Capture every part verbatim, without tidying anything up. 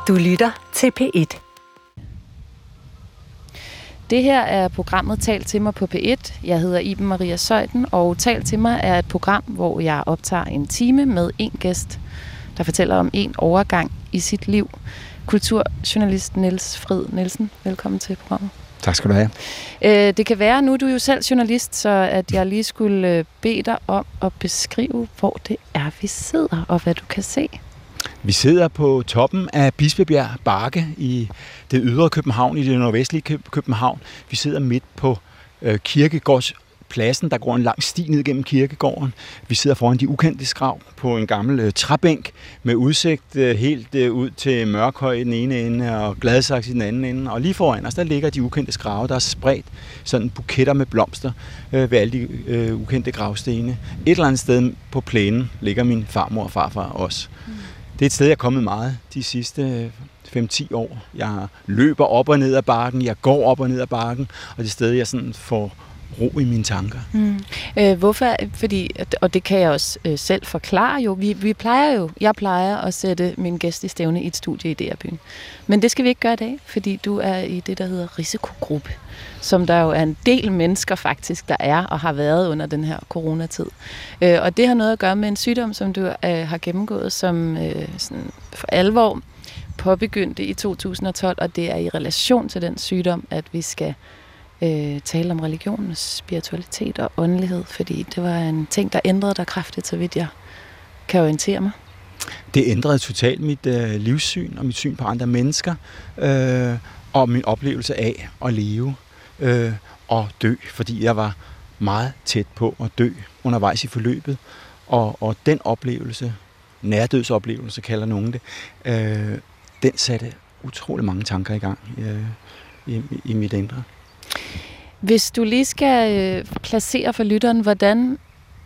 Du lytter til P et. Det her er programmet Tal til mig på P et. Jeg hedder Iben Maria Zeuthen, og Tal til mig er et program, hvor jeg optager en time med en gæst, der fortæller om en overgang i sit liv. Kulturjournalist Niels Frid Nielsen, velkommen til programmet. Tak skal du have. Det kan være, nu er du jo selv journalist, så at jeg lige skulle bede dig om at beskrive, hvor det er, vi sidder, og hvad du kan se. Vi sidder på toppen af Bispebjerg Bakke i det ydre København, i det nordvestlige København. Vi sidder midt på øh, Kirkegårdspladsen, der går en lang sti ned gennem kirkegården. Vi sidder foran de ukendte grav på en gammel øh, træbænk med udsigt øh, helt øh, ud til Mørkhøj i den ene ende og Gladsaxe i den anden ende. Og lige foran os, der ligger de ukendte grave, der er spredt sådan buketter med blomster øh, ved alle de øh, ukendte gravstene. Et eller andet sted på plænen ligger min farmor og farfar også. Mm. Det er et sted, jeg er kommet meget de sidste fem til ti år. Jeg løber op og ned ad bakken, jeg går op og ned ad bakken, og det er et sted, jeg sådan får ro i mine tanker. Mm. Øh, hvorfor? Fordi, og det kan jeg også øh, selv forklare jo. Vi, vi plejer jo, jeg plejer at sætte min gæst i stævne i et studie i D R-byen. Men det skal vi ikke gøre i dag, fordi du er i det, der hedder risikogruppe, som der jo er en del mennesker faktisk, der er og har været under den her coronatid. Øh, og det har noget at gøre med en sygdom, som du øh, har gennemgået, som øh, sådan for alvor påbegyndte i to tusind og tolv, og det er i relation til den sygdom, at vi skal øh, tale om religion, spiritualitet og åndelighed, fordi det var en ting, der ændrede dig kraftigt, så vidt jeg kan orientere mig. Det ændrede totalt mit øh, livssyn og mit syn på andre mennesker, øh, og min oplevelse af at leve øh, og dø, fordi jeg var meget tæt på at dø undervejs i forløbet, og, og den oplevelse, nærdødsoplevelse kalder nogen det, øh, den satte utrolig mange tanker i gang øh, i, i mit indre. Hvis du lige skal øh, placere for lytteren, hvordan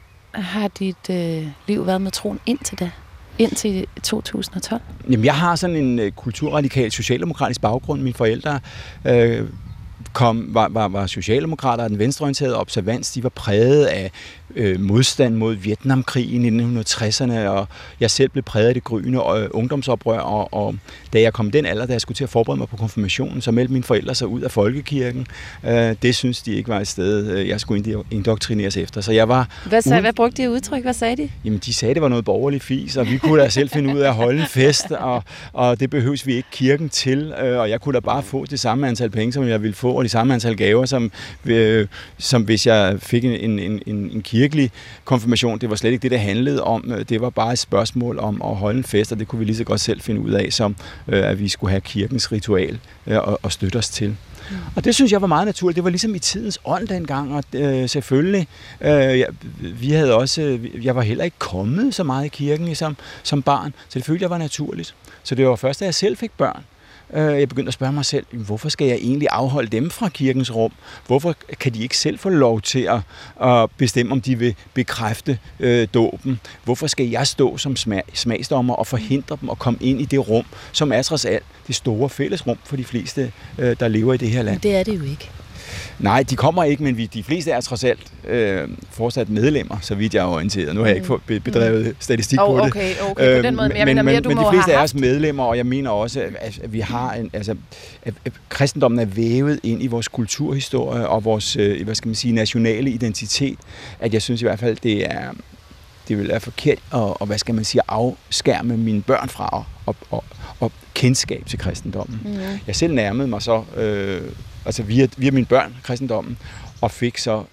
har dit øh, liv været med troen indtil da? Indtil to tusind og tolv? Jamen, jeg har sådan en øh, kulturradikal socialdemokratisk baggrund. Mine forældre øh, kom, var, var, var socialdemokrater, den venstreorienterede observans. De var præget af øh, modstand mod Vietnamkrigen i nitten tresserne, og jeg selv blev præget af det gryende øh, ungdomsoprør, og, og da jeg kom i den alder, da jeg skulle til at forberede mig på konfirmationen, så meldte mine forældre sig ud af folkekirken. Øh, det synes de ikke var et sted, jeg skulle indoktrineres efter. Så jeg var hvad, sagde, hvad brugte de udtryk? Hvad sagde de? Jamen, de sagde, det var noget borgerligt fis, og vi kunne da selv finde ud af at holde en fest, og, og det behøves vi ikke kirken til, øh, og jeg kunne da bare få det samme antal penge, som jeg ville få, og det samme antal gaver, som, øh, som hvis jeg fik en, en, en, en kirkelig konfirmation. Det var slet ikke det, det handlede om. Det var bare et spørgsmål om at holde en fest, og det kunne vi lige så godt selv finde ud af, som øh, at vi skulle have kirkens ritual øh, og, og støtte os til. Mm. Og det synes jeg var meget naturligt. Det var ligesom i tidens ånd dengang, og øh, selvfølgelig, øh, jeg, vi havde også, jeg var heller ikke kommet så meget i kirken som, som barn, så det følte jeg var naturligt. Så det var først, da jeg selv fik børn, jeg begyndte at spørge mig selv, hvorfor skal jeg egentlig afholde dem fra kirkens rum? Hvorfor kan de ikke selv få lov til at, at bestemme, om de vil bekræfte øh, dåben? Hvorfor skal jeg stå som smag, smagsdommer og forhindre dem at komme ind i det rum, som er trods alt det store fællesrum for de fleste, øh, der lever i det her land? Men det er det jo ikke. Nej, de kommer ikke, men vi, de fleste er trods alt øh, fortsat medlemmer, så vidt jeg er orienteret. Nu har jeg ikke bedrevet mm. statistik oh, på det. Okay, okay, på den måde. Men, jeg men, mener mere, du men må de fleste have er os medlemmer, og jeg mener også, at, at vi har en, altså, at, at kristendommen er vævet ind i vores kulturhistorie og vores, øh, hvad skal man sige, nationale identitet. At jeg synes i hvert fald, det er det vil være forkert at, og, hvad skal man sige, afskærme mine børn fra og, og, og kendskab til kristendommen. Mm. Jeg selv nærmede mig så øh, altså via, via mine børn kristendommen, og fik så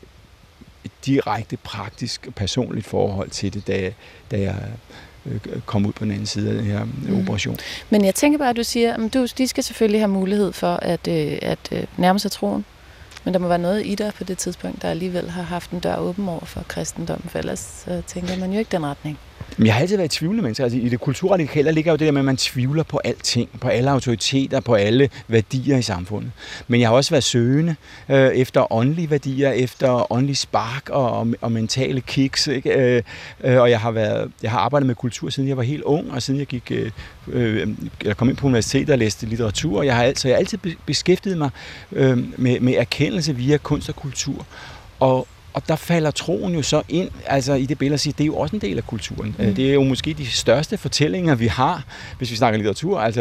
et direkte, praktisk og personligt forhold til det, da, da jeg øh, kom ud på den anden side af den her mm. operation. Men jeg tænker bare, at du siger, at du, de skal selvfølgelig have mulighed for at, øh, at øh, nærme sig troen, men der må være noget i dig på det tidspunkt, der alligevel har haft en dør åben over for kristendommen, for ellers så tænker man jo ikke den retning. Men jeg har altid været tvivlende menneske. Altså, i det kulturradikale ligger jo det der med, at man tvivler på alting, på alle autoriteter, på alle værdier i samfundet. Men jeg har også været søgende øh, efter åndelige værdier, efter åndelige spark og, og, og mentale kicks. Ikke? Øh, øh, og jeg har, været, jeg har arbejdet med kultur, siden jeg var helt ung, og siden jeg gik, øh, øh, jeg kom ind på universitetet og læste litteratur. Jeg har, altså, jeg har altid beskæftiget mig øh, med, med erkendelse via kunst og kultur. Og Og der falder troen jo så ind altså i det billede og siger, det er jo også en del af kulturen. Mm. Det er jo måske de største fortællinger, vi har, hvis vi snakker litteratur. Altså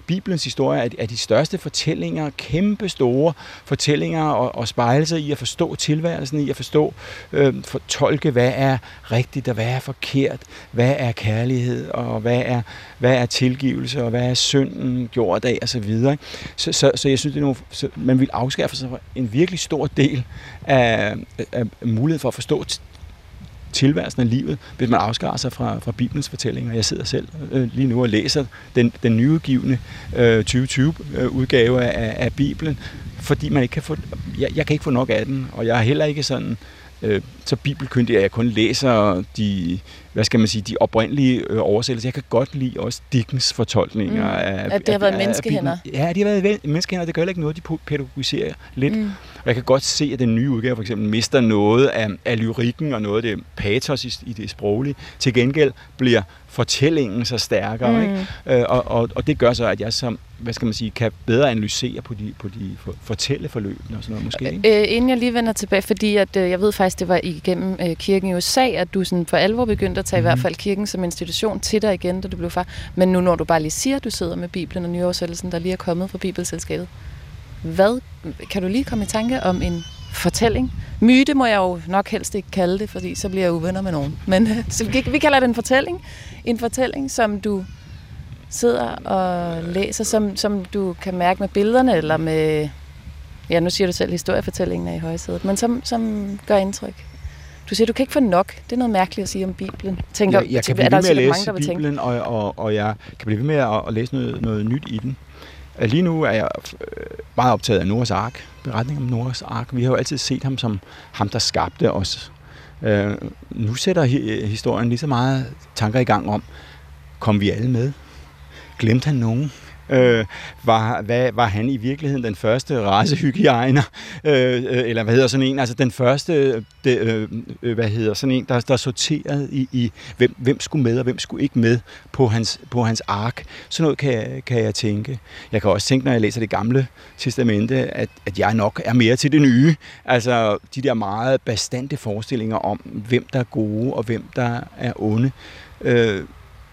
Bibelens historie er, er de største fortællinger, kæmpe store fortællinger og, og spejlelser i at forstå tilværelsen, i at forstå, øh, fortolke, hvad er rigtigt og hvad er forkert, hvad er kærlighed og hvad er, hvad er tilgivelse og hvad er synden gjort af og så videre. Så, så, så jeg synes, det er nogle, så man vil afskaffe sig en virkelig stor del af, af mulighed for at forstå tilværelsen af livet, hvis man afskar sig fra, fra Bibelens fortællinger. Jeg sidder selv øh, lige nu og læser den, den nyudgivne øh, tyve tyve-udgave af, af Bibelen, fordi man ikke kan få, jeg, jeg kan ikke få nok af den, og jeg er heller ikke sådan øh, så bibelkyndig, at jeg kun læser de, hvad skal man sige, de oprindelige øh, oversættelser. Jeg kan godt lide også Dickens fortolkninger. Mm. Af, at det har været menneskehænder. Ja, de har været menneskehænder. Det gør heller ikke noget, de pædagogiserer lidt. Mm. Og jeg kan godt se, at den nye udgave for eksempel mister noget af, af lyrikken og noget af det patos i, i det sproglige. Til gengæld bliver fortællingen så stærkere. Mm. Ikke? Øh, og, og, og det gør så, at jeg som, hvad skal man sige, kan bedre analysere på de, på de for, fortælleforløbene og sådan noget måske. Ikke? Øh, inden jeg lige vender tilbage, fordi at, øh, jeg ved faktisk, det var igennem øh, kirken i U S A, at du sådan for alvor begyndte at tage mm. i hvert fald kirken som institution til dig igen, da du blev far. Men nu når du bare lige siger, at du sidder med Bibelen og nyoversættelsen, der lige er kommet fra Bibelselskabet. Hvad, kan du lige komme i tanke om en fortælling? Myte må jeg jo nok helst ikke kalde det, fordi så bliver jeg uvenner med nogen. Men så vi, vi kalder det en fortælling. En fortælling, som du sidder og læser, som, som du kan mærke med billederne, eller med, ja, nu siger du selv, historiefortællingen er i højsædet, men som, som gør indtryk. Du siger, du kan ikke få nok. Det er noget mærkeligt at sige om Bibelen. Tænker, jeg, jeg kan blive ved med at læse mange, Bibelen, og, og, og jeg kan blive ved med at, at læse noget, noget nyt i den. Lige nu er jeg meget optaget af Noahs ark, beretningen om Noahs ark. Vi har jo altid set ham som ham, der skabte os. Øh, nu sætter historien lige så meget tanker i gang om, kom vi alle med? Glemte han nogen? Øh, var, hvad, var han i virkeligheden den første racehygiejner, øh, eller hvad hedder sådan en, altså den første, de, øh, hvad hedder sådan en, der, der sorterede i, i hvem, hvem skulle med og hvem skulle ikke med på hans, på hans ark. Sådan noget kan, kan jeg tænke. Jeg kan også tænke, når jeg læser det gamle testamente, at, at jeg nok er mere til det nye. Altså de der meget bastante forestillinger om, hvem der er gode og hvem der er onde. Øh,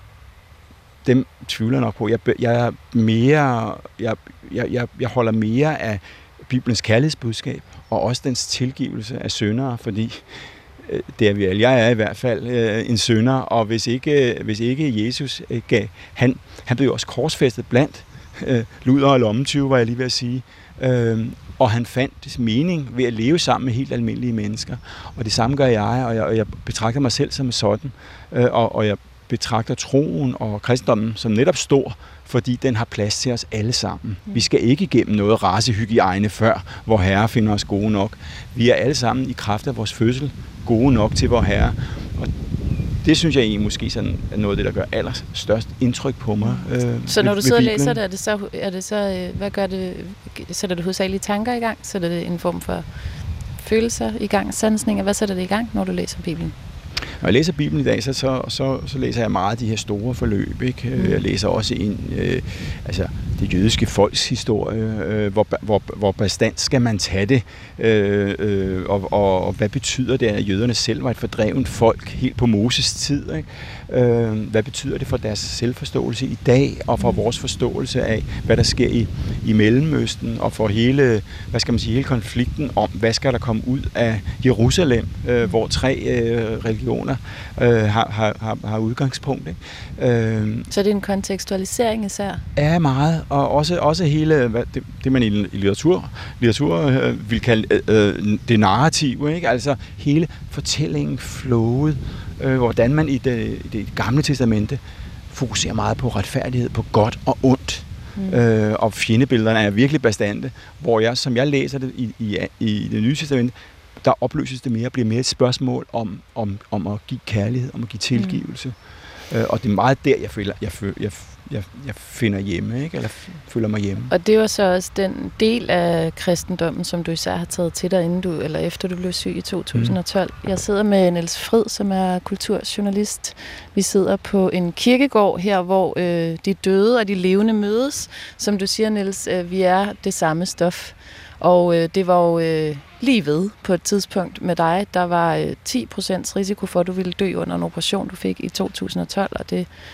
Dem tvivler nok på. Jeg, jeg, er mere, jeg, jeg, jeg holder mere af Bibelens kærlighedsbudskab, og også dens tilgivelse af syndere, fordi øh, det er vi alle. Jeg er i hvert fald øh, en synder, og hvis ikke, øh, hvis ikke Jesus øh, gav, han, han blev jo også korsfæstet blandt øh, luder og lommetyve, var jeg lige ved at sige, øh, og han fandt mening ved at leve sammen med helt almindelige mennesker. Og det samme gør jeg, og jeg, og jeg betragter mig selv som sådan, øh, og, og jeg betragter troen og kristendommen som netop stor, fordi den har plads til os alle sammen. Mm. Vi skal ikke igennem noget racehygiejne før, hvor Herre finder os gode nok. Vi er alle sammen i kraft af vores fødsel gode nok til vor Herre. Og det synes jeg egentlig måske sådan er noget af det, der gør allerstørst indtryk på mig. Øh, så når ved, du sidder og læser det, er det så, er det så hvad gør det, sætter du hovedsagelige tanker i gang? Sætter det en form for følelser i gang, sansninger? Hvad sætter det i gang, når du læser Bibelen? Når jeg læser Bibelen i dag, så, så, så, så læser jeg meget af de her store forløb. Ikke? Mm. Jeg læser også en, øh, altså det jødiske folks historie, øh, hvor, hvor, hvor bestandt skal man tage det, øh, øh, og, og, og hvad betyder det, at jøderne selv var et fordrevent folk helt på Moses tid? Ikke? Øh, hvad betyder det for deres selvforståelse i dag, og for vores forståelse af, hvad der sker i, i Mellemøsten, og for hele, hvad skal man sige, hele konflikten om, hvad skal der komme ud af Jerusalem, øh, hvor tre øh, religioner øh, har, har, har udgangspunkt. Ikke? Øh, Så det er en kontekstualisering især? Ja, meget. Og også, også hele, hvad, det, det man i litteratur, litteratur øh, vil kalde øh, det narrative, ikke? Altså hele fortællingen, flowet, øh, hvordan man i det, i det gamle testamente fokuserer meget på retfærdighed, på godt og ondt. Mm. Øh, og fjendebillederne er virkelig bastante, hvor jeg, som jeg læser det i, i, i det nye testamente, der opløses det mere og bliver mere et spørgsmål om, om, om at give kærlighed, om at give tilgivelse. Mm. Øh, og det er meget der, jeg føler, jeg, føler, jeg, jeg, jeg finder hjemme, ikke? Eller føler mig hjemme. Og det var så også den del af kristendommen, som du især har taget til dig, inden du, eller efter du blev syg i to tusind og tolv. Mm. Jeg sidder med Niels Frid, som er kulturjournalist. Vi sidder på en kirkegård her, hvor øh, de døde og de levende mødes. Som du siger, Niels, øh, vi er det samme stof. Og øh, det var jo øh, lige ved på et tidspunkt med dig. Der var øh, ti procent risiko for, at du ville dø under en operation, du fik i to tusind og tolv, og det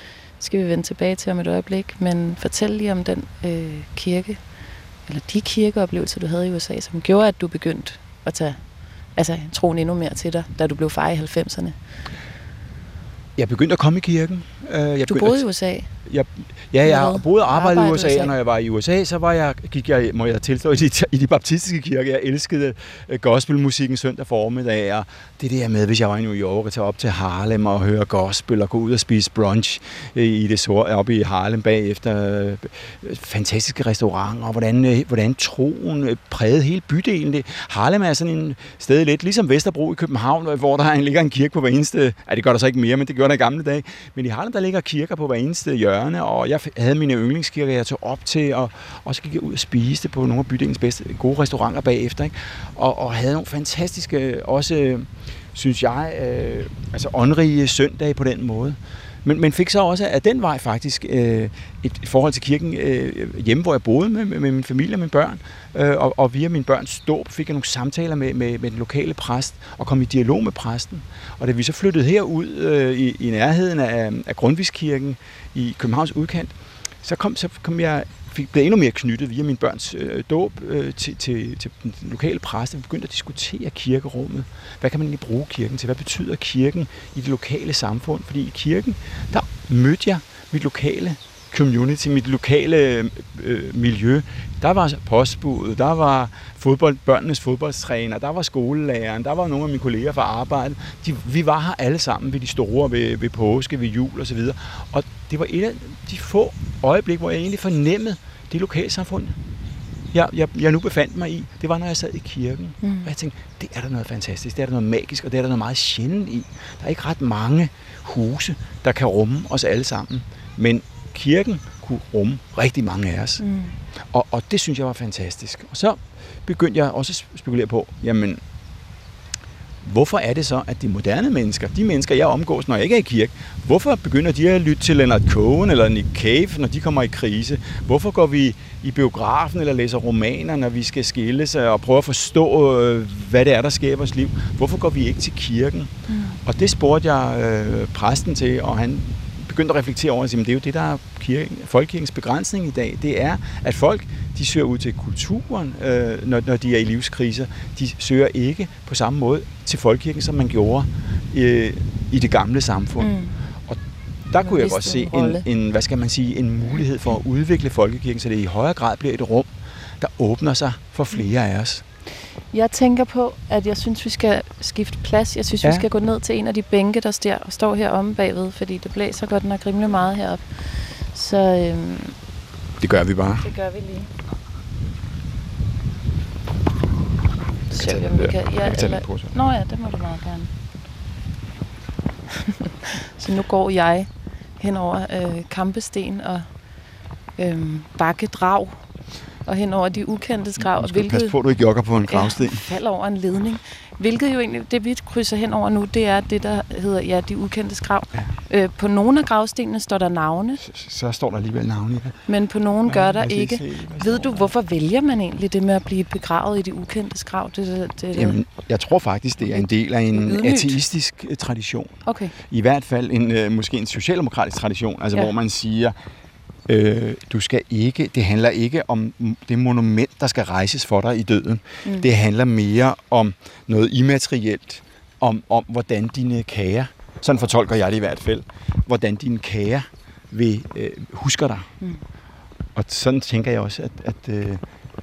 skal vi vende tilbage til om et øjeblik, men fortæl lige om den øh, kirke, eller de kirkeoplevelser, du havde i U S A, som gjorde, at du begyndte at tage altså, troen endnu mere til dig, da du blev far i halvfemserne. Jeg begyndte at komme i kirken. Jeg du boede at... i U S A? Jeg, ja, jeg boede og arbejdede i U S A, og når jeg var i U S A, så var jeg, gik jeg, må jeg tilstå, i de, i de baptistiske kirker. Jeg elskede gospelmusikken søndag formiddag, og det der med, hvis jeg var i New York, at tage op til Harlem og høre gospel, og gå ud og spise brunch i det sorte, oppe i Harlem bagefter. Fantastiske restauranter, og hvordan, hvordan troen prægede hele bydelen. Harlem er sådan en sted lidt, ligesom Vesterbro i København, hvor der ligger en kirke på hver eneste, ja, det gør der så ikke mere, men det gjorde der i gamle dage, men i Harlem, der ligger kirker på hver eneste hjørne, og jeg havde mine yndlingskirker, jeg tog op til, og, og så gik jeg ud og spiste på nogle af bydelens bedste gode restauranter bagefter, ikke? Og, og havde nogle fantastiske, også, synes jeg, øh, altså åndrige søndage på den måde. Men, men fik så også af den vej faktisk øh, et forhold til kirken øh, hjemme, hvor jeg boede med, med, med min familie og mine børn. Øh, og, og via mine børns dåb fik jeg nogle samtaler med, med, med den lokale præst og kom i dialog med præsten. Og da vi så flyttede herud øh, i, i nærheden af, af Grundtvigskirken i Københavns udkant, så kom, så kom jeg fik blev endnu mere knyttet via mine børns øh, dåb øh, til, til, til den lokale præst. Vi begyndte at diskutere kirkerummet. Hvad kan man egentlig bruge kirken til? Hvad betyder kirken i det lokale samfund? Fordi i kirken, der mødte jeg mit lokale community, mit lokale øh, miljø. Der var postbudet, der var fodbold, børnenes fodboldstræner, der var skolelæreren, der var nogle af mine kolleger fra arbejdet. De, vi var her alle sammen ved de store, ved, ved påske, ved jul og så videre. Og det var et af de få øjeblikke, hvor jeg egentlig fornemmede det lokalsamfund, jeg, jeg, jeg nu befandt mig i. Det var, når jeg sad i kirken. Mm. Og jeg tænkte, det er der noget fantastisk, det er der noget magisk, og det er der noget meget sjældent i. Der er ikke ret mange huse, der kan rumme os alle sammen. Men kirken kunne rumme rigtig mange af os. Mm. Og, og det synes jeg var fantastisk. Og så begyndte jeg også at spekulere på, jamen, hvorfor er det så, at de moderne mennesker, de mennesker, jeg omgås, når jeg ikke er i kirke, hvorfor begynder de at lytte til Leonard Cohen eller Nick Cave, når de kommer i krise? Hvorfor går vi i biografen eller læser romaner, når vi skal skilles og prøve at forstå, hvad det er, der sker i vores liv? Hvorfor går vi ikke til kirken? Mm. Og det spurgte jeg øh, præsten til, og han begyndte at reflektere over, at det er jo det, der er kirken, folkekirkens begrænsning i dag. Det er, at folk, de søger ud til kulturen, øh, når, når de er i livskriser. De søger ikke på samme måde til folkekirken, som man gjorde øh, i det gamle samfund. Mm. Og der kunne jeg godt se en, en, hvad skal man sige, en mulighed for at udvikle folkekirken, så det i højere grad bliver et rum, der åbner sig for flere af os. Jeg tænker på, at jeg synes, vi skal skifte plads. Jeg synes, ja. vi skal gå ned til en af de bænke, der står, står heromme bagved, fordi det blæser godt nok rimelig meget heroppe. Så øhm, det gør vi bare. Det gør vi lige. Så vi, om vi kan... Ja, eller, nå ja, det må du meget gerne. Så nu går jeg hen over øh, Kampesten og øh, Bakke Drag, og hen over de ukendte grav. Du skal passe på, at du ikke jogger på en gravsten. Ja, falder over en ledning. Hvilket jo egentlig, det vi krydser hen over nu, det er det, der hedder, ja, de ukendte grav. Ja. Øh, på nogle af gravstenene står der navne. Så, så står der alligevel navne i det. Men på nogle ja, gør der ikke. Se, Ved du, hvorfor vælger man egentlig det med at blive begravet i de ukendte grav? Det, det, det, Jamen, jeg tror faktisk, det er en del af en ydmygt. ateistisk tradition. Okay. I hvert fald en, måske en socialdemokratisk tradition, altså ja. hvor man siger, Øh, du skal ikke, det handler ikke om det monument, der skal rejses for dig i døden. Mm. Det handler mere om noget immaterielt, om, om hvordan dine kære, sådan fortolker jeg det i hvert fald, hvordan dine kære vil øh, husker dig. Mm. Og sådan tænker jeg også, at, at øh,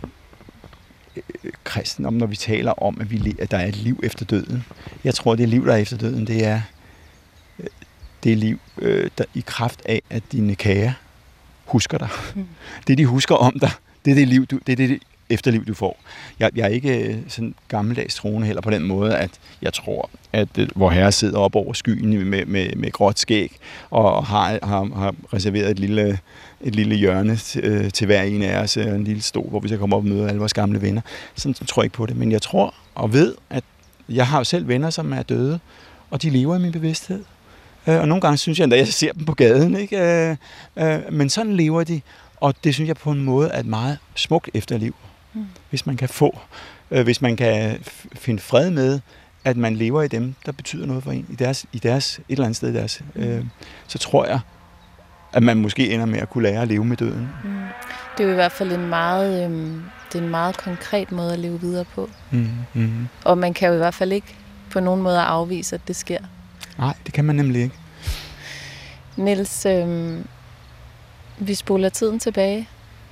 kristen, om når vi taler om, at, vi, at der er et liv efter døden. Jeg tror, det liv, der er efter døden, det er det liv øh, der, i kraft af, at dine kære husker dig. Mm. Det, de husker om dig, det er det liv, du, det er det efterliv, du får. Jeg, jeg er ikke sådan gammeldags troende heller på den måde, at jeg tror, at vor Herre sidder op over skyen med, med, med gråt skæg og har, har, har reserveret et lille, et lille hjørne til, til hver en af os, en lille stol, hvor vi skal komme op og møde alle vores gamle venner. Sådan tror jeg ikke på det, men jeg tror og ved, at jeg har jo selv venner, som er døde, og de lever i min bevidsthed. Og nogle gange synes jeg, at jeg ser dem på gaden, ikke? Men sådan lever de, og det synes jeg på en måde er et meget smukt efterliv. Mm. Hvis man kan få, hvis man kan finde fred med, at man lever i dem, der betyder noget for en, i deres, i deres et eller andet sted i deres, mm. øh, så tror jeg, at man måske ender med at kunne lære at leve med døden. Mm. Det er jo i hvert fald en meget, øhm, det er en meget konkret måde at leve videre på. Mm, mm. Og man kan jo i hvert fald ikke på nogen måde afvise, at det sker. Nej, det kan man nemlig ikke. Niels, øhm, vi spoler tiden tilbage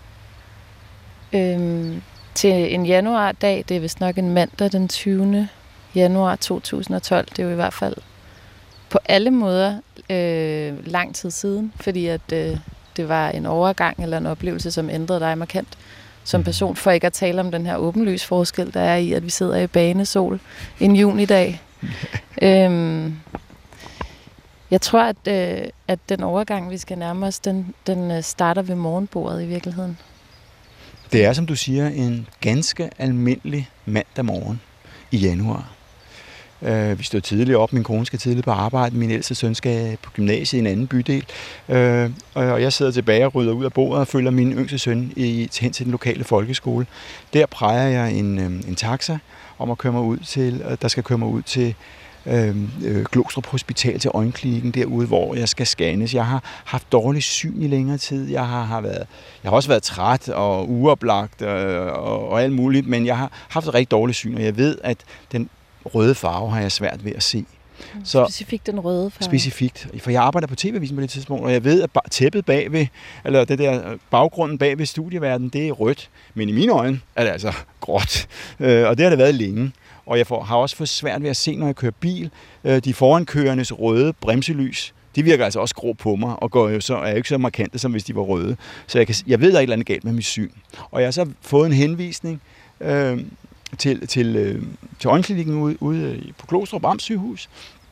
øhm, til en januardag. Det er vist nok en mandag den tyvende januar to tusind og tolv. Det er jo i hvert fald på alle måder øh, lang tid siden, fordi at øh, det var en overgang eller en oplevelse, som ændrede dig markant som person, for ikke at tale om den her åbenlys forskel, der er i, at vi sidder i banesol en junidag. øhm, jeg tror, at, øh, at den overgang, vi skal nærme os, den, den starter ved morgenbordet i virkeligheden. Det er, som du siger, en ganske almindelig mandag morgen i januar. Uh, vi står tidligt op, min kone skal tidligt på arbejde, min ældste søn skal på gymnasiet i en anden bydel, uh, og jeg sidder tilbage og rydder ud af bordet og følger min yngste søn i, hen til den lokale folkeskole. Der præger jeg en, en taxa om at køre mig ud til, der skal køre mig ud til uh, Glostrup Hospital, til øjenklinikken derude, hvor jeg skal scannes. Jeg har haft dårlig syn i længere tid. Jeg har, har, været, jeg har også været træt og uoplagt og, og, og alt muligt, men jeg har haft et rigtig dårligt syn, og jeg ved, at den røde farve har jeg svært ved at se. Så, specifikt den røde farve? Specifikt. For jeg arbejder på T V-avisen på det tidspunkt, og jeg ved, at tæppet bagved, eller det der baggrunden bagved studieverdenen, det er rødt. Men i mine øjne er det altså gråt. Og det har det været længe. Og jeg får, har også fået svært ved at se, når jeg kører bil. De forankørendes røde bremselys, de virker altså også grå på mig, og går jo så, er jo ikke så markante, som hvis de var røde. Så jeg, kan, jeg ved, at der er et eller andet galt med mit syn. Og jeg har så fået en henvisning øh, til, til, øh, til øjenklinikken ude, ude på Glostrup Amtssygehus,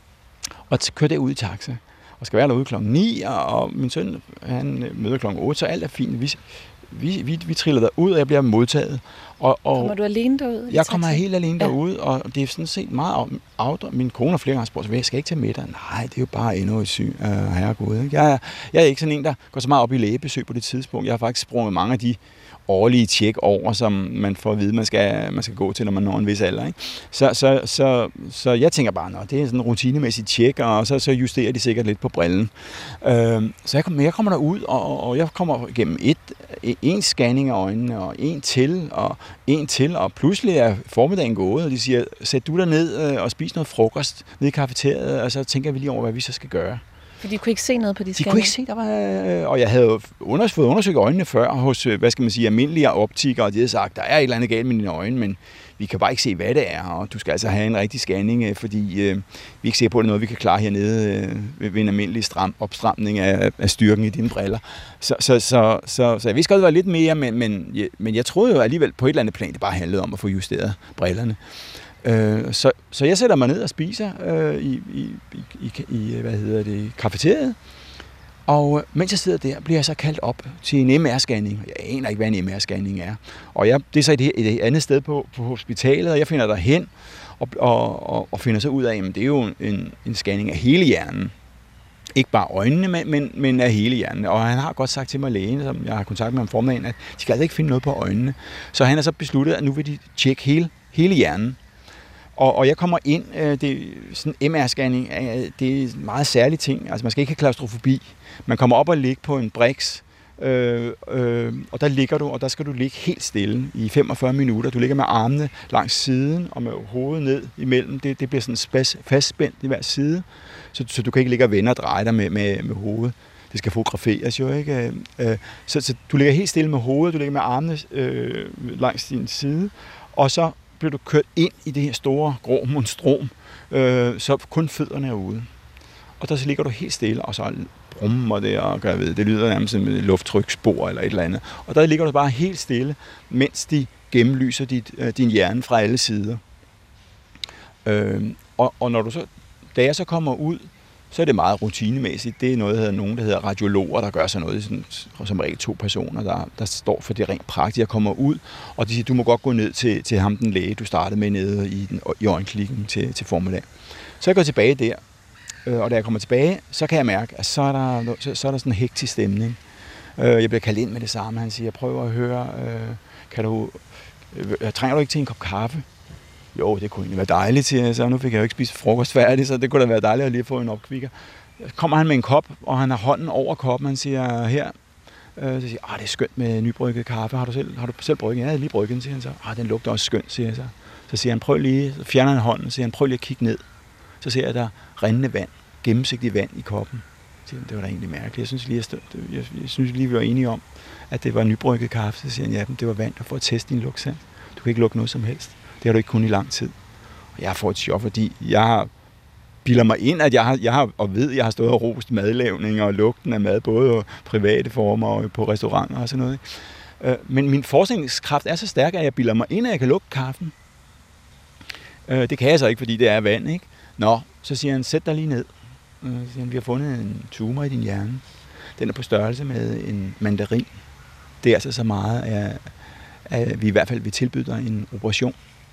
og kører derud i taxa. Og skal være derude klokken ni, og min søn han møder klokken otte, så alt er fint. Vi, vi, vi, vi triller derud, og jeg bliver modtaget. Og, og kommer du alene derud? Jeg kommer helt alene ja. derud, og det er sådan set meget afdre. Min kone har flere gange spurgt, jeg skal ikke tage med dig. Nej, det er jo bare endnu et syg. Uh, herregud. Jeg er, jeg er ikke sådan en, der går så meget op i lægebesøg på det tidspunkt. Jeg har faktisk sprunget mange af de årlige tjek over, som man får at vide, man skal, man skal gå til, når man når en vis alder. Ikke? Så, så, så, så jeg tænker bare, nå, det er sådan en rutinemæssigt tjek, og så, så justerer de sikkert lidt på brillen. Øh, så jeg, kom, jeg kommer derud, og, og jeg kommer igennem et, en scanning af øjnene, og en til, og en til, og pludselig er formiddagen gået, og de siger, sæt du dig ned og spis noget frokost nede i kafeteriet, og så tænker vi lige over, hvad vi så skal gøre. For de kunne ikke se noget på de scanninger? De kunne ikke se, der var... Og jeg havde unders- fået undersøgt øjnene før hos, hvad skal man sige, almindelige optikere, og de havde sagt, der er et eller andet galt med dine øjne, men vi kan bare ikke se, hvad det er, og du skal altså have en rigtig scanning, fordi øh, vi er ikke sikre på, at det er noget, vi kan klare hernede øh, ved, ved en almindelig stram, opstramning af, af styrken i dine briller. Så, så, så, så, så jeg vidste godt, det var lidt mere, men, men, jeg, men jeg troede jo alligevel på et eller andet plan, det bare handlede om at få justeret brillerne. Øh, så, så jeg sætter mig ned og spiser øh, i, i, i, i, hvad hedder det, kafeteriet, og mens jeg sidder der, bliver jeg så kaldt op til en M R-scanning. Jeg aner ikke, hvad en M R-scanning er. Og jeg, det er så et, et andet sted på, på hospitalet, og jeg finder derhen og, og, og, og finder så ud af, at det er jo en, en scanning af hele hjernen. Ikke bare øjnene, men, men, men af hele hjernen. Og han har godt sagt til mig, lægen, som jeg har kontakt med om formiddagen, at de skal altså ikke finde noget på øjnene. Så han har så besluttet, at nu vil de tjekke hele, hele hjernen. Og, og jeg kommer ind, øh, det sådan en M R-scanning, øh, det er en meget særlig ting. Altså man skal ikke have klaustrofobi. Man kommer op og ligger på en briks, øh, øh, og der ligger du, og der skal du ligge helt stille i femogfyrre minutter. Du ligger med armene langs siden og med hovedet ned imellem. Det, det bliver sådan spas, fastspændt i hver side, så, så du kan ikke ligge og vende og dreje dig med, med, med hovedet. Det skal fotograferes jo, ikke? Øh, så, så du ligger helt stille med hovedet, du ligger med armene øh, langs din side, og så bliver du kørt ind i det her store, grå monstrum, øh, så kun fødderne er ude. Og der så ligger du helt stille, og så brummer det, og gør ved, det lyder nærmest som et lufttryksspor eller et eller andet. Og der ligger du bare helt stille, mens de gennemlyser dit, øh, din hjerne fra alle sider. Øh, og, og når du så, da jeg så kommer ud, så er det meget rutinemæssigt. Det er noget, der hedder nogen, der hedder radiologer, der gør sådan noget, sådan, som regel to personer, der, der står for det rent praktisk. Jeg kommer ud, og de siger, du må godt gå ned til, til ham, den læge, du startede med nede i, den, i øjenklinikken til, til formiddag. Så jeg går tilbage der, og da jeg kommer tilbage, så kan jeg mærke, at så er der, så, så er der sådan en hektisk stemning. Jeg bliver kaldt ind med det samme. Han siger, jeg prøver at høre, kan du, trænger du ikke til en kop kaffe? Jo, det kunne egentlig være dejligt, siger jeg så. Nu fik jeg jo ikke spist frokost færdig, så det kunne da være dejligt at lige få en opkvikker. kommer han med en kop, og han har hånden over koppen, han siger, her, øh, så siger jeg, det er skønt med nybrygget kaffe, har du selv, har du selv brygget? Ja, jeg har lige brygget den, siger han så. Ah, den lugter også skønt, siger jeg så. Så siger han, prøv lige, så fjerner han hånden, så siger han, prøv lige at kigge ned. Så ser jeg, der rindende vand, gennemsigtigt vand i koppen. Så siger han, det var da egentlig mærkeligt. Jeg synes lige, jeg, jeg, jeg synes lige, vi var enige om, at det var nybrygget kaffe. Så siger han, ja, det var vand, der får at teste din lugtsans. Du kan ikke lugte noget som helst. Det har du ikke kun i lang tid. Og jeg får et chok, fordi jeg har bilder mig ind, at jeg har, jeg har og ved, at jeg har stået og rost madlavning og lugten af mad, både på private former og på restauranter og sådan noget. Men min forskningskraft er så stærk, at jeg bilder mig ind, at jeg kan lugte kaffen. Det kan jeg så ikke, fordi det er vand, ikke? Nå, så siger han, sæt dig lige ned. Så siger han, vi har fundet en tumor i din hjerne. Den er på størrelse med en mandarin. Det er altså så meget, at, at vi i hvert fald vil tilbyde dig en operation.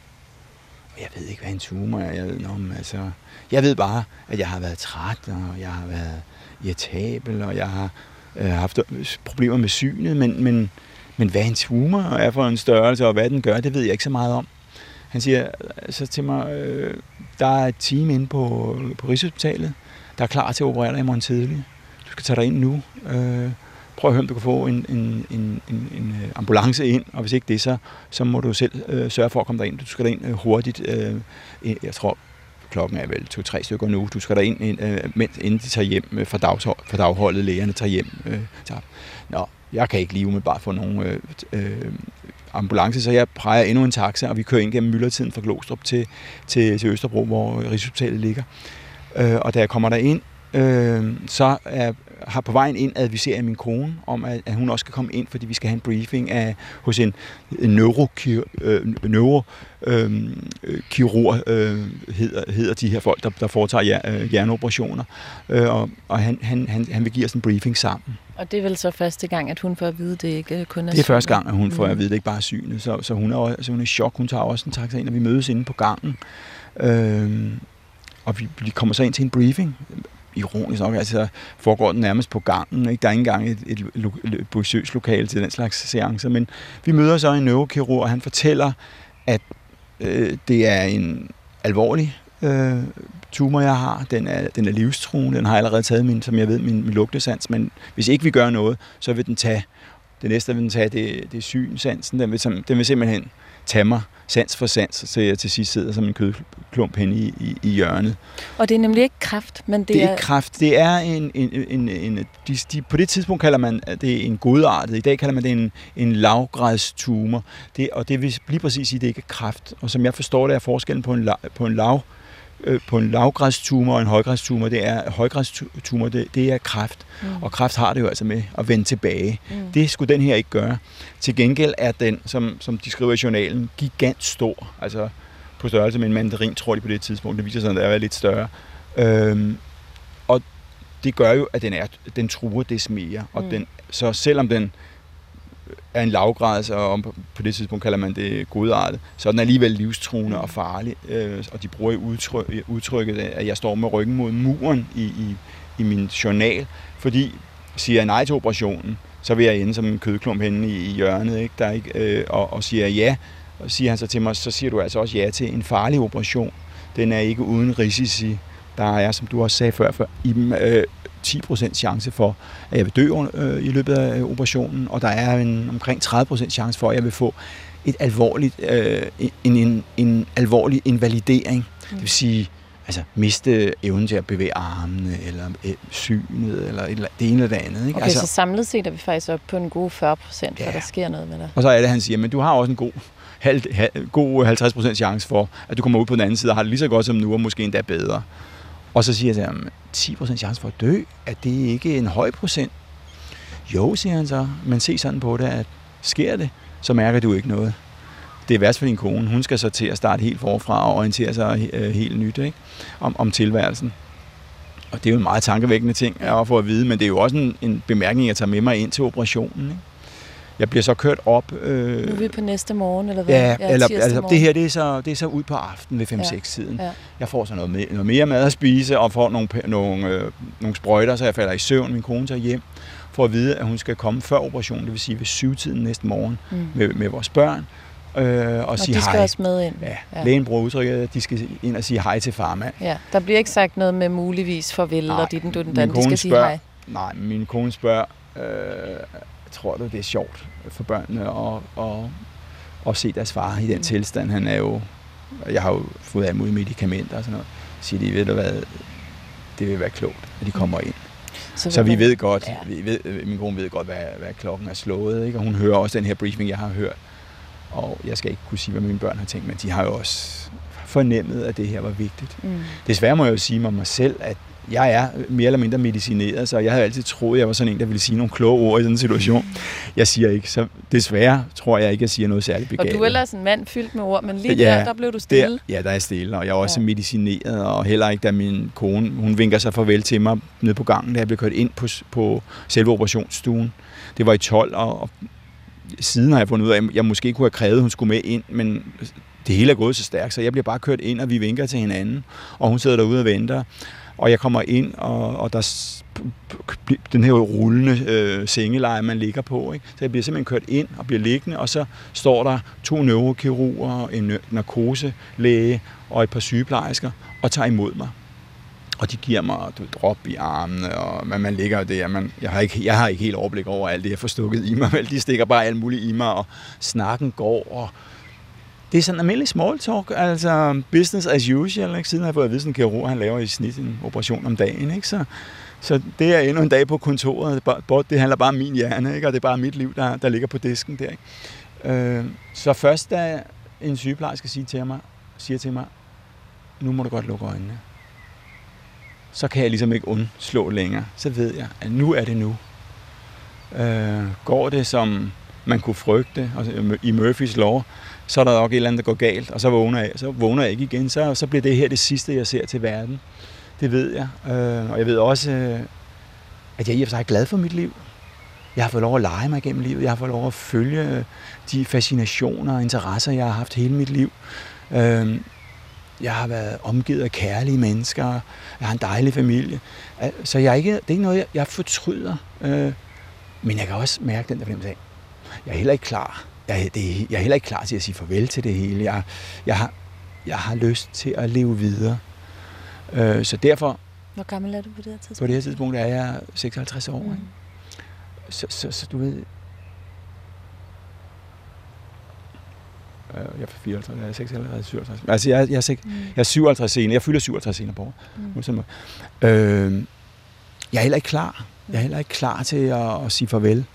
Jeg ved ikke, hvad en tumor er. Jeg ved, om, altså, jeg ved bare, at jeg har været træt, og jeg har været irritabel, og jeg har øh, haft problemer med synet, men, men, men hvad en tumor er for en størrelse, og hvad den gør, det ved jeg ikke så meget om. Han siger så til mig, øh, der er et team inde på, på Rigshospitalet, der er klar til at operere dig i morgen tidlig. Du skal tage dig ind nu. Øh, prøv at høre, om du kan få en, en, en, en, en ambulance ind, og hvis ikke det, så, så må du selv øh, sørge for at komme derind. Du skal derind øh, hurtigt. Øh, jeg tror, klokken er vel to-tre stykker nu. Du skal derind, øh, mens, inden de tager hjem fra, dagshold, fra dagholdet, lægerne tager hjem. Øh, så. Nå, jeg kan ikke lige umiddelbart få nogen øh, øh, ambulance, så jeg præger endnu en taxa, og vi kører ind gennem myldretiden fra Glostrup til, til, til Østerbro, hvor Rigshospitalet ligger. Øh, og da jeg kommer derind, øh, så er har på vejen ind adviserer jeg min kone om, at, at hun også skal komme ind, fordi vi skal have en briefing af, hos en, en neurokirurg, øh, neuro, øh, kirurg, øh, hedder, hedder de her folk, der, der foretager hjer, hjerneoperationer. Øh, og og han, han, han, han vil give os en briefing sammen. Og det er vel så første gang, at hun får at vide, det ikke kun er Det er første gang, at hun får at vide, det ikke bare er synet. Så, så hun er også, altså hun er i chok. Hun tager også en taxa ind, og vi mødes inde på gangen. Øh, og vi, vi kommer så ind til en briefing. Ironisk nok, altså foregår den nærmest på gangen. Ikke? Der er ikke engang et, et, et besøgslokale til den slags seancer, men vi møder så en neurokirurg, og han fortæller, at øh, det er en alvorlig øh, tumor, jeg har. Den er, den er livstruende. Den har allerede taget min, som jeg ved, min, min lugtesans, men hvis ikke vi gør noget, så vil den tage, det næste vil den tage, det, det er synsansen. Den vil, den vil simpelthen tage mig sans for sans, så jeg til sidst sidder som en kødklump henne i, i, i hjørnet. Og det er nemlig ikke kræft, men det, det er... er ikke kræft, det er en... en, en, en de, de, på det tidspunkt kalder man det en godartet, i dag kalder man det en, en lavgradstumor, det, og det vil lige præcis sige, at det ikke er kræft. Og som jeg forstår det, er forskellen på en, på en lav på en lavgradstumor og en højgradstumor, det er højgradstumor, det, det er kræft. Mm. Og kræft har det jo altså med at vende tilbage. Mm. Det skulle den her ikke gøre. Til gengæld er den, som, som de skriver i journalen, gigant stor. Altså på størrelse med en mandarin, tror de på det tidspunkt. Det viser sig, at den er lidt større. Øhm, og det gør jo, at den, er, den truer des mere. Og mm. den, så selvom den er en lavgrads, og på det tidspunkt kalder man det godartet, så er den alligevel livstruende og farlig. Øh, og de bruger i udtryk, udtrykket, at jeg står med ryggen mod muren i, i, i min journal, fordi siger jeg nej til operationen, så vil jeg ende som en kødklump henne i, i hjørnet, ikke? Der ikke øh, og, og siger jeg ja, og siger han så til mig, så siger du altså også ja til en farlig operation. Den er ikke uden risici. Der er, som du også sagde før, før i, øh, ti procent chance for, at jeg vil dø øh, i løbet af operationen, og der er en omkring tredive procent chance for, at jeg vil få et alvorligt, øh, en, en, en alvorlig invalidering. Mm. Det vil sige, altså miste evnen til at bevæge armene, eller øh, synet, eller et, det ene eller det andet. Ikke? Okay, altså, så samlet set er vi faktisk op på en god fyrre procent, for ja. Der sker noget med dig. Og så er det, han siger, men du har også en god, halv, halv, god halvtreds procent chance for, at du kommer ud på den anden side og har det lige så godt som nu, og måske endda bedre. Og så siger jeg til ham, ti procent chance for at dø, er det ikke en høj procent? Jo, siger han så, men se sådan på det, at sker det, så mærker du ikke noget. Det er værst for din kone. Hun skal så til at starte helt forfra og orientere sig øh, helt nyt, ikke? Om, om tilværelsen. Og det er jo en meget tankevækkende ting at få at vide, men det er jo også en, en bemærkning, jeg tager med mig ind til operationen, ikke? Jeg bliver så kørt op... Øh, nu er vi på næste morgen, eller hvad? Ja, eller, altså, det her det er, så, det er så ud på aftenen ved fem seks tiden. Ja. Jeg får så noget, med, noget mere mad at spise, og får nogle, nogle, øh, nogle sprøjter, så jeg falder i søvn. Min kone tager hjem for at vide, at hun skal komme før operationen, det vil sige ved syv tiden næste morgen, mm. med, med vores børn. øh, og, og sige de skal hej. også med ind. Ja, Ja. lægen bruger udtrykket, at de skal ind og sige hej til farmand. Ja, der bliver ikke sagt noget med muligvis farvel, Nej, og dit den du den min dan, de kone skal sige spørger- hej. Nej, min kone spørger, øh, tror du, det er sjovt for børnene at, at, at se deres far i den mm. tilstand? Han er jo, jeg har jo fået alle mulige medicamenter og sådan noget. Så siger de, ved du hvad, det vil være klogt, at de kommer ind. Så, så vi man- ved godt, ja. vi ved, min kone ved godt, hvad, hvad klokken er slået, ikke? Og hun hører også den her briefing, jeg har hørt. Og jeg skal ikke kunne sige, hvad mine børn har tænkt, men de har jo også fornemmet, at det her var vigtigt. Mm. Desværre må jeg jo sige mig mig selv, at jeg er mere eller mindre medicineret, så jeg havde altid troet, at jeg var sådan en, der ville sige nogle kloge ord i sådan en situation. Jeg siger ikke, så desværre tror jeg ikke, at jeg siger noget særligt begavet. Og du er ellers en mand fyldt med ord, men lige Ja, der, der blev du stille. Der, ja, der er stille, og jeg er også Ja. ja. medicineret, og heller ikke, da min kone, hun vinker sig farvel til mig nede på gangen, da jeg blev kørt ind på, på selve operationsstuen. Det var i tolv, og, og siden har jeg fundet ud af, at jeg måske kunne have krævet, at hun skulle med ind, men det hele er gået så stærkt, så jeg bliver bare kørt ind, og vi vinker til hinanden, og hun sidder derude og venter. Og jeg kommer ind, og, og der s- p- p- den her rullende øh, sengeleje, man ligger på. Ikke? Så jeg bliver simpelthen kørt ind og bliver liggende, og så står der to neurokirurger, en nø- narkoselæge og et par sygeplejersker og tager imod mig. Og de giver mig du, drop i armene, og man, man ligger jo der. Man, jeg, har ikke, jeg har ikke helt overblik over alt det, jeg får stukket i mig. Vel? De stikker bare alt muligt i mig, og snakken går, og det er sådan en almindelig small talk, altså business as usual, ikke? Siden har jeg fået at vide, sådan en kirurg, han laver i snit en operation om dagen, ikke? Så, så det er endnu en dag på kontoret, det, bare, det handler bare om min hjerne, ikke? Og det er bare mit liv, der, der ligger på disken der, ikke? Øh, så først da en sygeplejerske siger til mig, siger til mig, nu må du godt lukke øjnene, så kan jeg ligesom ikke undslå længere, så ved jeg, at nu er det nu. Øh, går det som man kunne frygte, og i Murphys lov, så er der nok et eller andet, der går galt, og så vågner jeg, så vågner jeg ikke igen. Så, så bliver det her det sidste, jeg ser til verden. Det ved jeg. Øh, og jeg ved også, øh, at jeg i og for sig er glad for mit liv. Jeg har fået lov at lege mig igennem livet. Jeg har fået lov at følge de fascinationer og interesser, jeg har haft hele mit liv. Øh, jeg har været omgivet af kærlige mennesker. Jeg har en dejlig familie. Så jeg er ikke, det er ikke noget, jeg, jeg fortryder. Øh, men jeg kan også mærke den der fornemmelse af, jeg er heller ikke klar. Jeg, det, jeg er heller ikke klar til at sige farvel til det hele. Jeg, jeg, har, jeg har lyst til at leve videre. Øh, så derfor... Hvor gammel er du på det her tidspunkt? På det her tidspunkt er jeg seksoghalvtreds år. Mm. Så, så, så du ved... Øh, jeg er fireoghalvtreds, jeg er seksoghalvtreds, syvoghalvtreds. Altså, jeg, jeg, er, seks, mm. jeg er syvoghalvtreds senere. Jeg fylder syvoghalvtreds senere på år. Mm. Øh, jeg er heller ikke klar. Jeg er heller ikke klar til at, at sige farvel.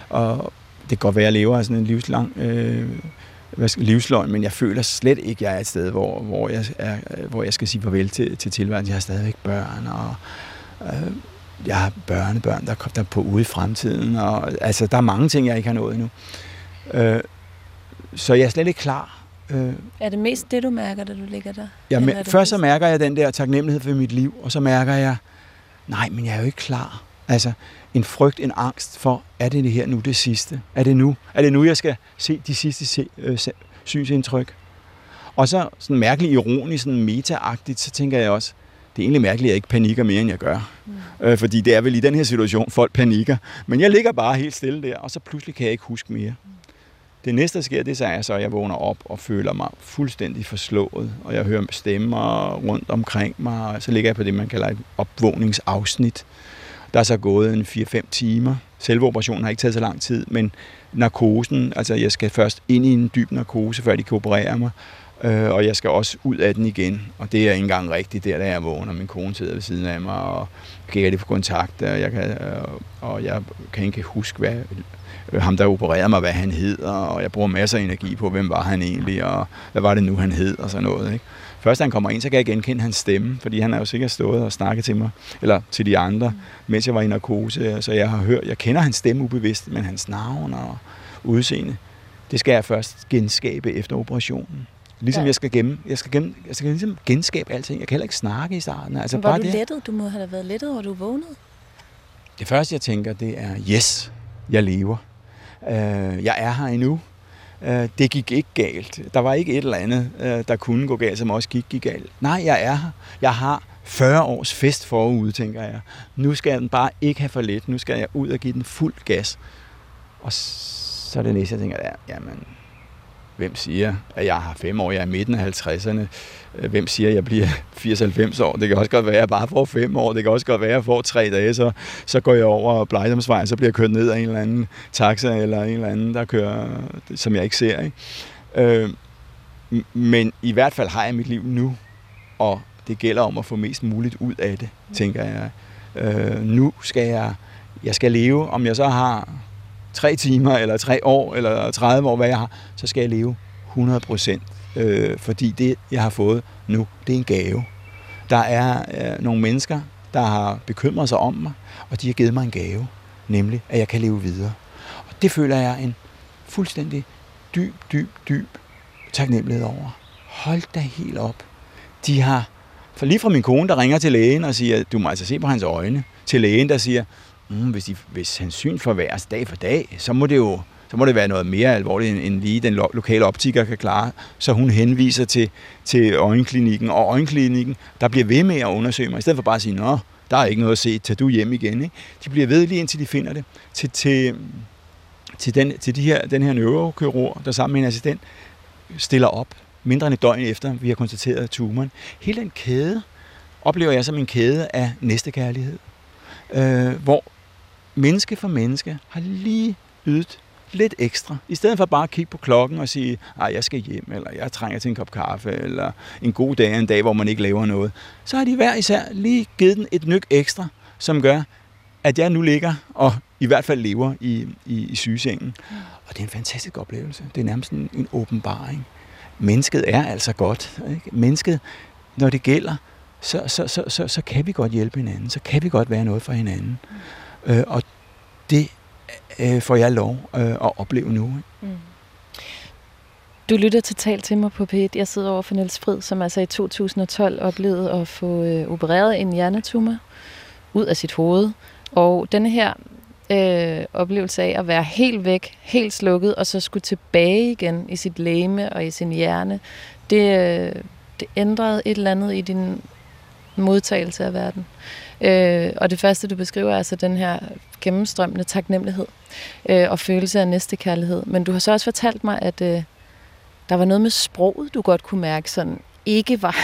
Og det kan godt være, at jeg lever af sådan en livslang øh, livsløgn, men jeg føler slet ikke, at jeg er et sted, hvor, hvor, jeg, er, hvor jeg skal sige farvel til, til tilværelsen. Jeg har stadigvæk børn, og øh, jeg har børnebørn, der kommer der på ude i fremtiden. Og, altså, der er mange ting, jeg ikke har nået endnu. Øh, så jeg er slet ikke klar. Øh, er det mest det, du mærker, da du ligger der? Ja, men, først så mærker jeg den der taknemmelighed for mit liv, og så mærker jeg, nej, men jeg er jo ikke klar. Altså, en frygt, en angst for, er det det her nu det sidste? Er det nu? Er det nu, jeg skal se de sidste se, øh, synsindtryk? Og så sådan mærkeligt ironisk, sådan meta-agtigt, så tænker jeg også, det er egentlig mærkeligt, at jeg ikke panikker mere, end jeg gør. Mm. Øh, fordi det er vel i den her situation, folk panikker. Men jeg ligger bare helt stille der, og så pludselig kan jeg ikke huske mere. Mm. Det næste, der sker, det så er så, at jeg vågner op og føler mig fuldstændig forslået. Og jeg hører stemmer rundt omkring mig, og så ligger jeg på det, man kalder et opvågningsafsnit. Der er så gået en fire fem timer. Selve operationen har ikke taget så lang tid, men narkosen, altså jeg skal først ind i en dyb narkose, før de kan operere mig, øh, og jeg skal også ud af den igen. Og det er ikke engang rigtigt der, da jeg vågner. Min kone sidder ved siden af mig, og jeg kan ikke rigtig få kontakt, og jeg kan, og jeg kan ikke huske, hvad ham, der opererede mig, hvad han hed, og jeg bruger masser af energi på, hvem var han egentlig, og hvad var det nu, han hed, og sådan noget, ikke? Først da han kommer ind, så kan jeg genkende hans stemme, fordi han har jo sikkert stået og snakket til mig, eller til de andre, mm. mens jeg var i narkose, så jeg har hørt, jeg kender hans stemme ubevidst, men hans navn og udseende, det skal jeg først genskabe efter operationen. Ligesom ja. jeg skal gemme, jeg skal, gemme, jeg skal ligesom genskabe alting. Jeg kan heller ikke snakke i starten. Altså, var bare du det. lettet? Du må have da været lettet, hvor du vågnede. Det første, jeg tænker, det er, yes, jeg lever. Uh, jeg er her endnu. Uh, det gik ikke galt. Der var ikke et eller andet, uh, der kunne gå galt, som også gik, gik galt. Nej, jeg er her. Jeg har fyrre års fest forude, tænker jeg. Nu skal jeg den bare ikke have for lidt. Nu skal jeg ud og give den fuld gas. Og så er det næste, jeg tænker, ja, jamen, hvem siger, at jeg har fem år, jeg er i midten af halvtredserne. Hvem siger, at jeg bliver firs til halvfems år? Det kan også godt være, at jeg bare får fem år. Det kan også godt være, at jeg får tre dage, så, så går jeg over Blejdomsvejen, så bliver jeg kørt ned af en eller anden taxa, eller en eller anden, der kører, som jeg ikke ser. Ikke? Øh, men i hvert fald har jeg mit liv nu, og det gælder om at få mest muligt ud af det, tænker jeg. Øh, nu skal jeg, jeg skal leve, om jeg så har tre timer, eller tre år, eller tredive år, hvad jeg har, så skal jeg leve hundrede procent. Øh, fordi det, jeg har fået nu, det er en gave. Der er øh, nogle mennesker, der har bekymret sig om mig, og de har givet mig en gave, nemlig at jeg kan leve videre. Og det føler jeg en fuldstændig dyb, dyb, dyb taknemmelighed over. Hold da helt op. De har, for lige fra min kone, der ringer til lægen og siger, du må altså se på hans øjne, til lægen, der siger, mm, hvis, de, hvis hans syn forværres dag for dag, så må det jo så må det være noget mere alvorligt, end lige den lo- lokale optiker kan klare. Så hun henviser til, til øjenklinikken, og øjenklinikken, der bliver ved med at undersøge mig, i stedet for bare at sige, nå, der er ikke noget at se, tag du hjem igen. Ikke? De bliver ved lige indtil de finder det. Til, til, til, den, til de her, den her neurokirurg, der sammen med en assistent, stiller op, mindre end et døgn efter, vi har konstateret tumoren. Hele den kæde oplever jeg som en kæde af næstekærlighed, øh, hvor menneske for menneske har lige ydet lidt ekstra. I stedet for bare at kigge på klokken og sige, at jeg skal hjem, eller jeg trænger til en kop kaffe, eller en god dag er en dag, hvor man ikke laver noget, så har de hver især lige givet den et nyk ekstra, som gør, at jeg nu ligger og i hvert fald lever i, i, i sygesengen. Og det er en fantastisk oplevelse. Det er nærmest en, en åbenbaring. Mennesket er altså godt. Ikke? Mennesket, når det gælder, så, så, så, så, så kan vi godt hjælpe hinanden. Så kan vi godt være noget for hinanden. Mm. Øh, og det øh, får jeg lov øh, at opleve nu. Mm. Du lytter totalt til mig på P et. Jeg sidder over for Niels Frid, som altså i to tusind og tolv oplevede at få øh, opereret en hjernetumor ud af sit hoved. Og denne her øh, oplevelse af at være helt væk, helt slukket, og så skulle tilbage igen i sit legeme og i sin hjerne, det, øh, det ændrede et eller andet i din modtagelse af verden. Øh, og det første, du beskriver, er altså den her gennemstrømmende taknemmelighed øh, og følelse af næstekærlighed. Men du har så også fortalt mig, at øh, der var noget med sproget, du godt kunne mærke, sådan ikke var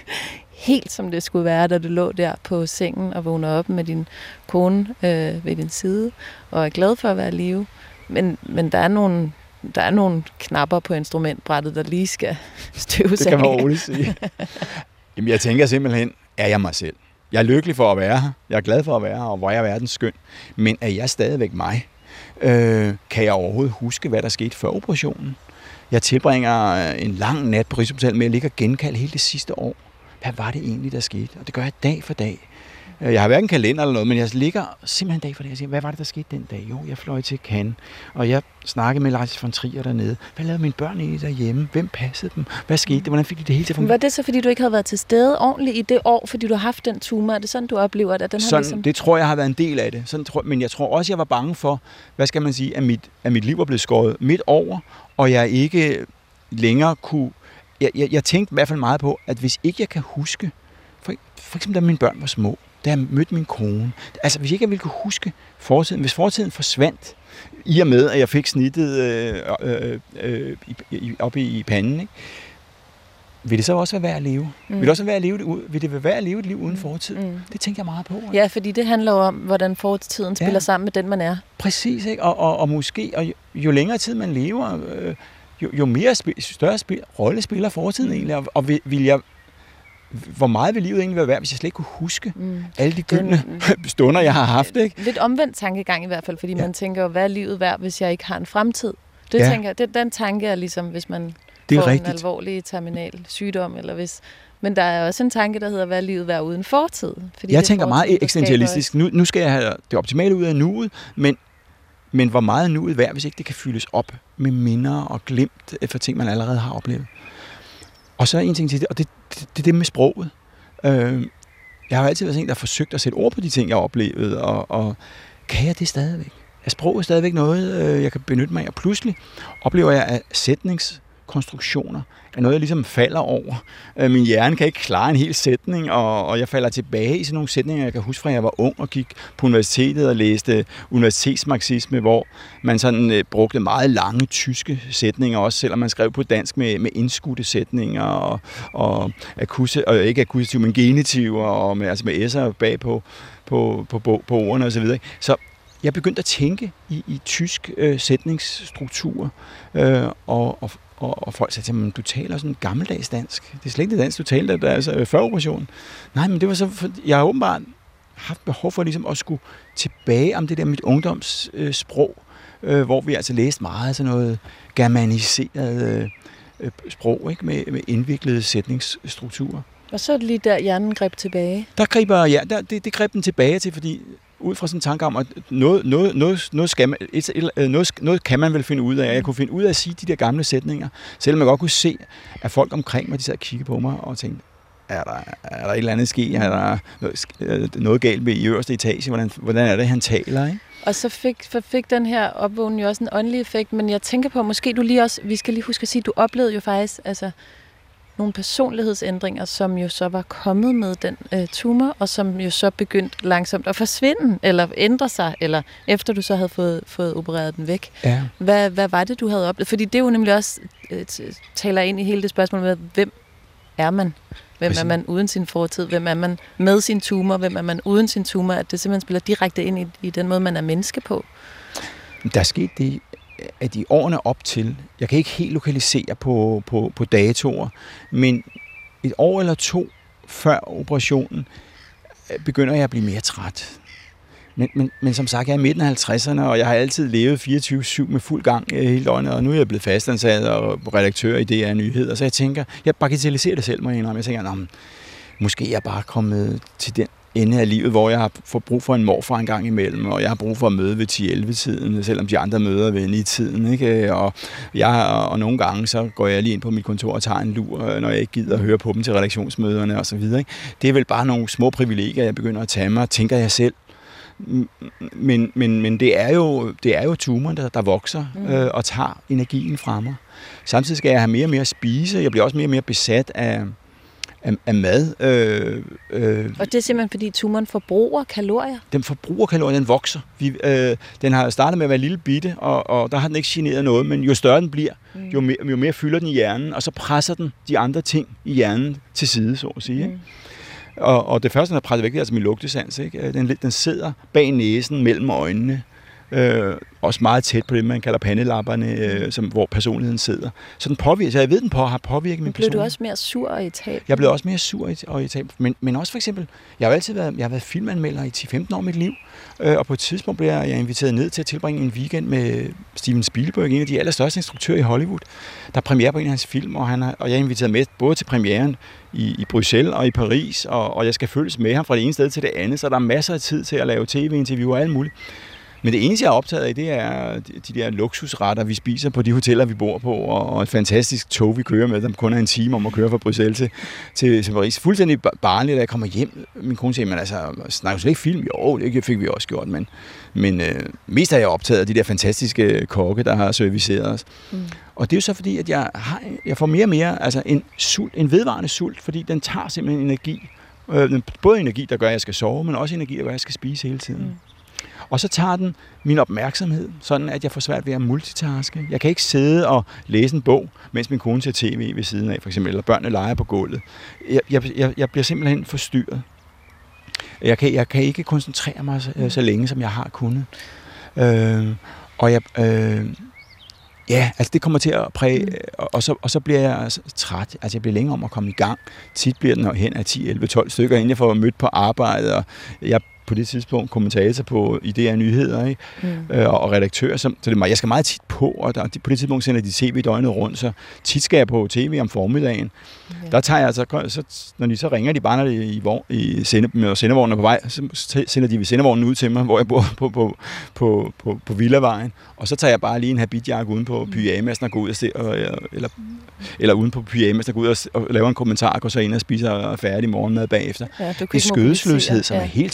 helt som det skulle være, da du lå der på sengen og vågner op med din kone øh, ved din side, og er glad for at være i live. Men, men der er nogle der er nogle knapper på instrumentbrættet, der lige skal støves af. Det kan man roligt sige. Jamen, jeg tænker simpelthen, er jeg mig selv? Jeg er lykkelig for at være her. Jeg er glad for at være her, og hvor er verdens skøn. Men er jeg stadigvæk mig? Øh, kan jeg overhovedet huske, hvad der skete før operationen? Jeg tilbringer en lang nat på Rigshospitalet med at ligge og genkalde hele det sidste år. Hvad var det egentlig, der skete? Og det gør jeg dag for dag. Jeg har hverken kalender eller noget, men jeg ligger simpelthen dag for dag og siger, hvad var det, der skete den dag? Jo, jeg fløj til Cannes, og jeg snakkede med Lars von Trier dernede. Hvad lavede mine børn egentlig derhjemme? Hvem passede dem? Hvad skete det? Hvordan fik de det hele til at fungere? Var det så, fordi du ikke havde været til stede ordentligt i det år, fordi du har haft den tumor? Er det sådan, du oplever det? Den sådan, ligesom... Det tror jeg har været en del af det. Sådan, tror, men jeg tror også, jeg var bange for, hvad skal man sige, at mit, at mit liv var blevet skåret midt over, og jeg ikke længere kunne... Jeg, jeg, jeg tænkte i hvert fald meget på, at hvis ikke jeg kan huske, for, for eksempel da mine børn var små, da jeg mødte min kone, altså hvis ikke jeg ville kunne huske fortiden, hvis fortiden forsvandt, i og med, at jeg fik snittet øh, øh, øh, op i, i panden, ikke? Vil det så også være værd at leve? Mm. Vil det også være værd at leve det, vil det være værd at leve et liv uden fortid? Mm. Det tænker jeg meget på. Ikke? Ja, fordi det handler jo om, hvordan fortiden spiller ja. sammen med den, man er. Præcis, ikke? Og, og, og måske, og jo, jo længere tid man lever, øh, jo, jo mere spil, større spil, rolle spiller fortiden egentlig, og, og vil, vil jeg hvor meget vil livet egentlig være værd, hvis jeg slet ikke kunne huske mm. alle de gyldne stunder, jeg har haft, ikke? Lidt omvendt tankegang i hvert fald, fordi ja. man tænker, hvad er livet værd, hvis jeg ikke har en fremtid? Det ja. tænker, det, den tanke er ligesom, hvis man det er får rigtigt. en alvorlig terminal sygdom, eller hvis... Men der er også en tanke, der hedder, hvad er livet værd uden fortid? Fordi jeg tænker meget eksistentialistisk. Nu, nu skal jeg have det optimale ud af nuet, men, men hvor meget er nuet værd, hvis ikke det kan fyldes op med minder og glimt for ting, man allerede har oplevet? Og så en ting til det, og det er det, det med sproget. Øh, jeg har jo altid været sådan en, der har forsøgt at sætte ord på de ting, jeg har oplevet, og, og kan jeg det stadigvæk? Er sproget stadigvæk noget, øh, jeg kan benytte mig af? Og pludselig oplever jeg, at sætnings konstruktioner er noget, jeg ligesom falder over. Øh, min hjerne kan ikke klare en hel sætning, og, og jeg falder tilbage i sådan nogle sætninger, jeg kan huske fra, jeg var ung og gik på universitetet og læste universitetsmarxisme, hvor man sådan øh, brugte meget lange tyske sætninger, også selvom man skrev på dansk med, med indskudte sætninger, og, og, akkusa, og ikke akkusativ, men genitiv, og med, altså med s'er bag på, på, på, på, på ordene osv. Så, videre. Så jeg begyndte at tænke i, i tysk øh, sætningsstruktur, øh, og, og, og, og folk sagde til mig, du taler sådan gammeldags dansk. Det er slet ikke det dansk, du talte der, altså, før operationen. Nej, men det var så, for, jeg har åbenbart haft behov for ligesom at skulle tilbage om det der mit ungdomssprog, øh, hvor vi altså læste meget sådan noget germaniseret øh, sprog, ikke? Med, med indviklede sætningsstrukturer. Og så er det lige der, hjernen greb tilbage. Der griber, ja, der, det, det greb den tilbage til, fordi ud fra sådan en tanke om, at noget, noget, noget, noget, skal man, et, et, noget, noget kan man vel finde ud af. Jeg kunne finde ud af at sige de der gamle sætninger, selvom jeg godt kunne se, at folk omkring mig, de sad og kiggede på mig og tænkte, er der, er der et eller andet ske? Er der noget, noget galt med i øverste etage? Hvordan, hvordan er det, han taler, ikke? Og så fik, fik den her opvågning jo også en åndelig effekt, men jeg tænker på, måske du lige også, vi skal lige huske at sige, at du oplevede jo faktisk, altså nogle personlighedsændringer, som jo så var kommet med den øh, tumor, og som jo så begyndte langsomt at forsvinde, eller ændre sig, eller efter du så havde fået, fået opereret den væk. Ja. Hvad, hvad var det, du havde oplevet? Fordi det er jo nemlig også, øh, taler ind i hele det spørgsmål med, hvem er man? Hvem er man uden sin fortid? Hvem er man med sin tumor? Hvem er man uden sin tumor? At det simpelthen spiller direkte ind i, i den måde, man er menneske på. Der skete det, at i årene op til, jeg kan ikke helt lokalisere på, på, på datoer, men et år eller to før operationen, begynder jeg at blive mere træt. Men, men, men som sagt, jeg er i midten af halvtredserne, og jeg har altid levet fireogtyve syv med fuld gang hele døgnet, og nu er jeg blevet fastansat og redaktør i D R Nyheder, så jeg tænker, jeg bagatelliserer det selv, må jeg indrømme. Jeg tænker, nah, måske er jeg bare kommet til den ende af livet, hvor jeg har fået brug for en morfar en gang imellem, og jeg har brug for at møde ved ti elleve tiden, selvom de andre møder ved ni tiden, ikke? Og, jeg, og nogle gange så går jeg lige ind på mit kontor og tager en lur, når jeg ikke gider at høre på dem til redaktionsmøderne og så videre, ikke? Det er vel bare nogle små privilegier, jeg begynder at tage mig, tænker jeg selv. Men, men, men det er jo, det er jo tumoren, der, der vokser mm. øh, og tager energien fra mig. Samtidig skal jeg have mere og mere at spise. Jeg bliver også mere og mere besat af, af, af mad. Øh, øh, og det er simpelthen, fordi tumoren forbruger kalorier? Den forbruger kalorier, den vokser. Vi, øh, den har startet med at være lille bitte, og, og der har den ikke generet noget, men jo større den bliver, mm. jo, mere, jo mere fylder den i hjernen, og så presser den de andre ting i hjernen til side, så at sige. Mm. Ikke? Og, og det første, den har presset væk, det er altså min lugtesans. Ikke? Den, den sidder bag næsen, mellem øjnene. Øh, også meget tæt på det, man kalder pandelapperne, øh, som, hvor personligheden sidder. Så den påvirker, så jeg ved, den på, har påvirket min personlighed. Blev du også mere sur og irritabel? Jeg blev også mere sur og irritabel. Men, men også for eksempel, jeg har altid været, jeg har været filmanmelder i ti femten år i mit liv, øh, og på et tidspunkt blev jeg, jeg inviteret ned til at tilbringe en weekend med Steven Spielberg, en af de allerstørste instruktører i Hollywood, der er premiere på en af hans film, og, han har, og jeg er inviteret med både til premieren i, i Bruxelles og i Paris, og, og jeg skal følges med ham fra det ene sted til det andet, så der er masser af tid til at lave tv-interviewer og alt muligt. Men det eneste, jeg er optaget af, det er de der luksusretter, vi spiser på de hoteller, vi bor på, og et fantastisk tog, vi kører med, der kun er en time om at køre fra Bruxelles til, til, til Paris. Fuldstændig barnligt, da jeg kommer hjem. Min kone siger, men altså, snakker du slet ikke film? Jo, det fik vi også gjort, men, men øh, mest er jeg optaget af de der fantastiske kokke, der har serviceret os. Mm. Og det er jo så fordi, at jeg, har, jeg får mere og mere altså en, sult, en vedvarende sult, fordi den tager simpelthen energi. Øh, både energi, der gør, at jeg skal sove, men også energi, der gør, at jeg skal spise hele tiden. Mm. Og så tager den min opmærksomhed, sådan at jeg får svært ved at multitaske. Jeg kan ikke sidde og læse en bog, mens min kone ser tv ved siden af, for eksempel, eller børnene leger på gulvet. Jeg, jeg, jeg bliver simpelthen forstyrret. Jeg kan, jeg kan ikke koncentrere mig så, så længe, som jeg har kunnet. Øh, og jeg... Øh, Ja, altså det kommer til at præge, mm. og, så, og så bliver jeg træt. Altså jeg bliver længere om at komme i gang. Tit bliver den hen af ti, elleve, tolv stykker, inden jeg får mødt på arbejde, og jeg på det tidspunkt kommentator på I D R Nyheder, ikke? Mm. Øh, og redaktør. Så, så det, jeg skal meget tit på, og der, på det tidspunkt sender de tv døgnet rundt, så tit skal jeg på tv om formiddagen. Yeah. Der tager jeg altså, så, når de så ringer de bare, når de er i, vogn, i sende, sendervognen er på vej, så sender de ved sendervognen ud til mig, hvor jeg bor på, på, på, på, på Villavejen, og så tager jeg bare lige en habitjakke uden på pyjamasen og går ud og se, og, eller, eller uden på pyjamasen og går ud og, og laver en kommentar, og går så ind og spiser og er færdig morgenmad bagefter. Ja, det er skødesløshed, som ja. er helt tosset.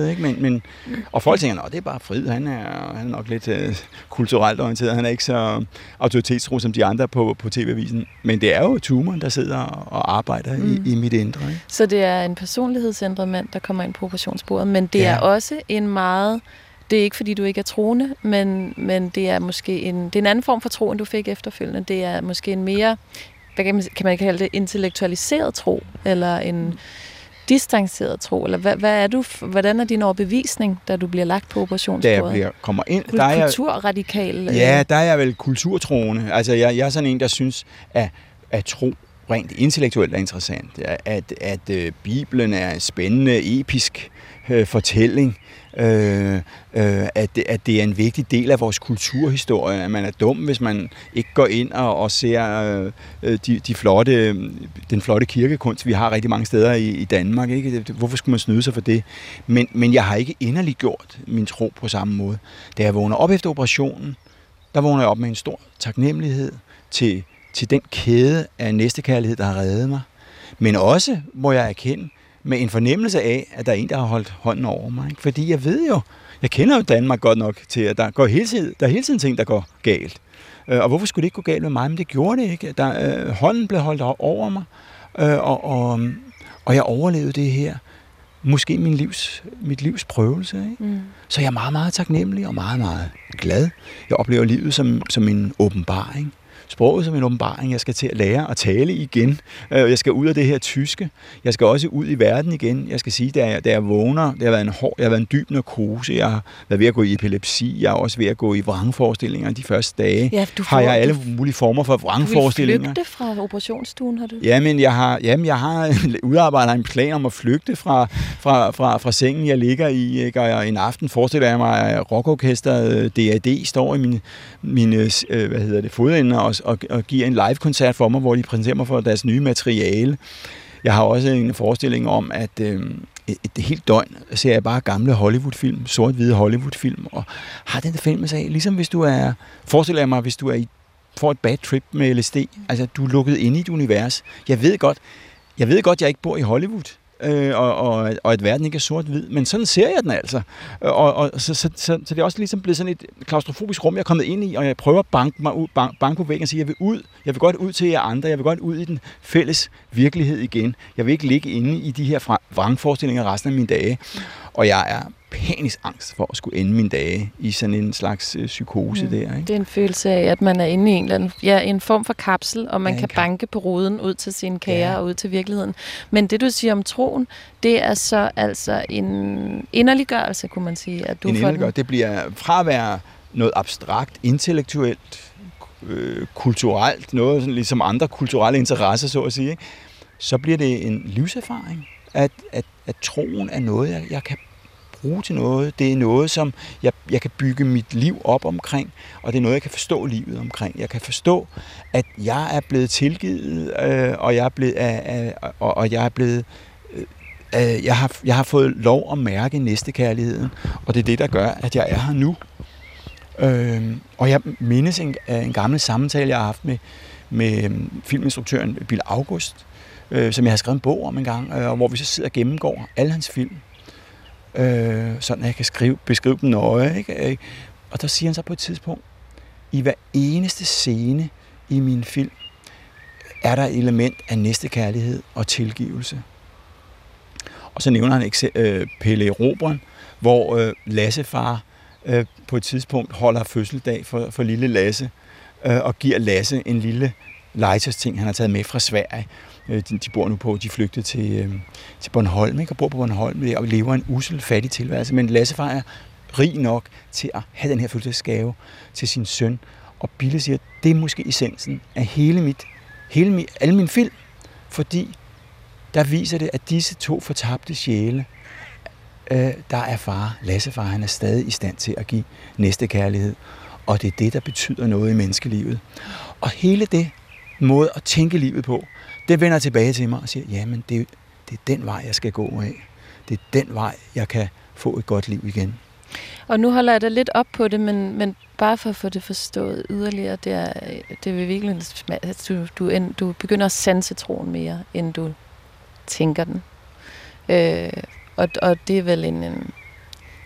andet, ikke? Men, men, og folk tænker, at det er bare Frid, han er, han er nok lidt uh, kulturelt orienteret, han er ikke så autoritetstro som de andre på, på T V-avisen. Men det er jo tumoren, der sidder og arbejder mm. i, i mit indre. Ikke? Så det er en personlighedsændret mand, der kommer ind på operationsbordet, men det ja. er også en meget... Det er ikke, fordi du ikke er troende, men, men det er måske en, det er en anden form for tro, end du fik efterfølgende. Det er måske en mere, hvad kan man, kan man kalde det, intellektualiseret tro, eller en distanceret tro, eller hvad, hvad er du, hvordan er din overbevisning, da du bliver lagt på operationsbordet? Da jeg bliver, kommer ind... Kul- der er jeg, kulturradikal? Ja, der er jeg vel kulturtroende. Altså, jeg, jeg er sådan en, der synes, at, at tro rent intellektuelt er interessant. At, at, at øh, Bibelen er en spændende, episk øh, fortælling. Øh, øh, at, det, at det er en vigtig del af vores kulturhistorie, at man er dum, hvis man ikke går ind og, og ser øh, de, de flotte, den flotte kirkekunst, vi har rigtig mange steder i, i Danmark. Ikke? Hvorfor skulle man snyde sig for det? Men, men jeg har ikke inderligt gjort min tro på samme måde. Da jeg vågner op efter operationen, der vågner jeg op med en stor taknemmelighed til, til den kæde af næstekærlighed, der har reddet mig. Men også, må jeg erkende, med en fornemmelse af, at der er en, der har holdt hånden over mig. Ikke? Fordi jeg ved jo, jeg kender jo Danmark godt nok til, at der, går hele tiden, der er hele tiden ting, der går galt. Og hvorfor skulle det ikke gå galt med mig? Men det gjorde det ikke. Der, øh, hånden blev holdt over mig, øh, og, og, og jeg overlevede det her. Måske min livs, mit livs prøvelse. Ikke? Mm. Så jeg er meget, meget taknemmelig og meget, meget glad. Jeg oplever livet som, som en åbenbaring. Sproget som en åbenbaring. Jeg skal til at lære at tale igen. Jeg skal ud af det her tyske. Jeg skal også ud i verden igen. Jeg skal sige, da jeg, da jeg vågner, det har været en hård, jeg har været en dyb narkose. Jeg har været ved at gå i epilepsi. Jeg er også ved at gå i vrangforestillinger de første dage. Ja, du får, har jeg alle mulige former for vrangforestillinger. Du vil flygte fra operationsstuen, har du? Jamen, jeg har, jamen, jeg har udarbejdet en plan om at flygte fra, fra, fra, fra sengen, jeg ligger i. Ikke? Og en aften forestiller jeg mig, at rockorkesteret D A D står i mine, mine hvad hedder det, fodender og Og, og giver en live-koncert for mig, hvor de præsenterer mig for deres nye materiale. Jeg har også en forestilling om, at øh, et, et helt døgn ser jeg bare gamle Hollywood-film, sort-hvide Hollywood-film, og har den der fornemmelse af, ligesom hvis du er, forestiller jeg mig, hvis du er i, får et bad trip med L S D, altså du er lukket inde i et univers. Jeg ved godt, jeg ved godt, jeg ikke bor i Hollywood, Øh, og, og, og at verden ikke er sort-hvid, men sådan ser jeg den altså. Og, og så, så, så, så det er også ligesom blevet sådan et klaustrofobisk rum, jeg er kommet ind i, og jeg prøver at banke, mig ud, bank, banke på væggen og sige, jeg vil ud, jeg vil godt ud til jer andre, jeg vil godt ud i den fælles virkelighed igen. Jeg vil ikke ligge inde i de her vrangforestillinger resten af mine dage, og jeg er panisk angst for at skulle ende mine dage i sådan en slags øh, psykose mm. der. Ikke? Det er en følelse af, at man er inde i en eller anden, ja, en form for kapsel, og man ja, kan ka- banke på ruden ud til sine kager ja. og ud til virkeligheden. Men det, du siger om troen, det er så altså en inderliggørelse, kunne man sige. At du en inderliggørelse. Det bliver fra at være noget abstrakt, intellektuelt, øh, kulturelt, noget sådan, ligesom andre kulturelle interesser, så at sige, ikke? Så bliver det en livserfaring, at, at, at troen er noget, jeg, jeg kan bruge til noget. Det er noget, som jeg, jeg kan bygge mit liv op omkring, og det er noget, jeg kan forstå livet omkring. Jeg kan forstå, at jeg er blevet tilgivet, øh, og jeg er blevet, øh, øh, og, og jeg er blevet, øh, jeg har, jeg har fået lov at mærke næstekærligheden, og det er det, der gør, at jeg er her nu. Øh, og jeg mindes en, en gammel samtale, jeg har haft med, med filminstruktøren Bill August, øh, som jeg har skrevet en bog om en gang, øh, hvor vi så sidder og gennemgår alle hans film. Øh, sådan at jeg kan skrive, beskrive dem nøje. Ikke? Og der siger han så på et tidspunkt, i hver eneste scene i min film, er der et element af næstekærlighed og tilgivelse. Og så nævner han ikke øh, Pelle Erobreren, hvor øh, Lassefar øh, på et tidspunkt holder fødselsdag for, for lille Lasse, øh, og giver Lasse en lille legetøjsting, han har taget med fra Sverige. De, de bor nu på, de flygtede til, øh, til Bornholm, ikke? Og bor på Bornholm og lever en usel, fattig tilværelse. Men Lassefar er rig nok til at have den her fødselsdagsgave til sin søn. Og Bille siger, det er måske essensen af hele mit, hele mit, alle mine film. Fordi der viser det, at disse to fortabte sjæle, øh, der er far, Lassefar, han er stadig i stand til at give næstekærlighed. Og det er det, der betyder noget i menneskelivet. Og hele det måde at tænke livet på, det vender tilbage til mig og siger, jamen det, det er den vej, jeg skal gå af. Det er den vej, jeg kan få et godt liv igen. Og nu holder jeg dig lidt op på det, men, men bare for at få det forstået yderligere, det er, det vil virkelig, at du, du, du begynder at sanse troen mere, end du tænker den. Øh, og, og det er vel en, en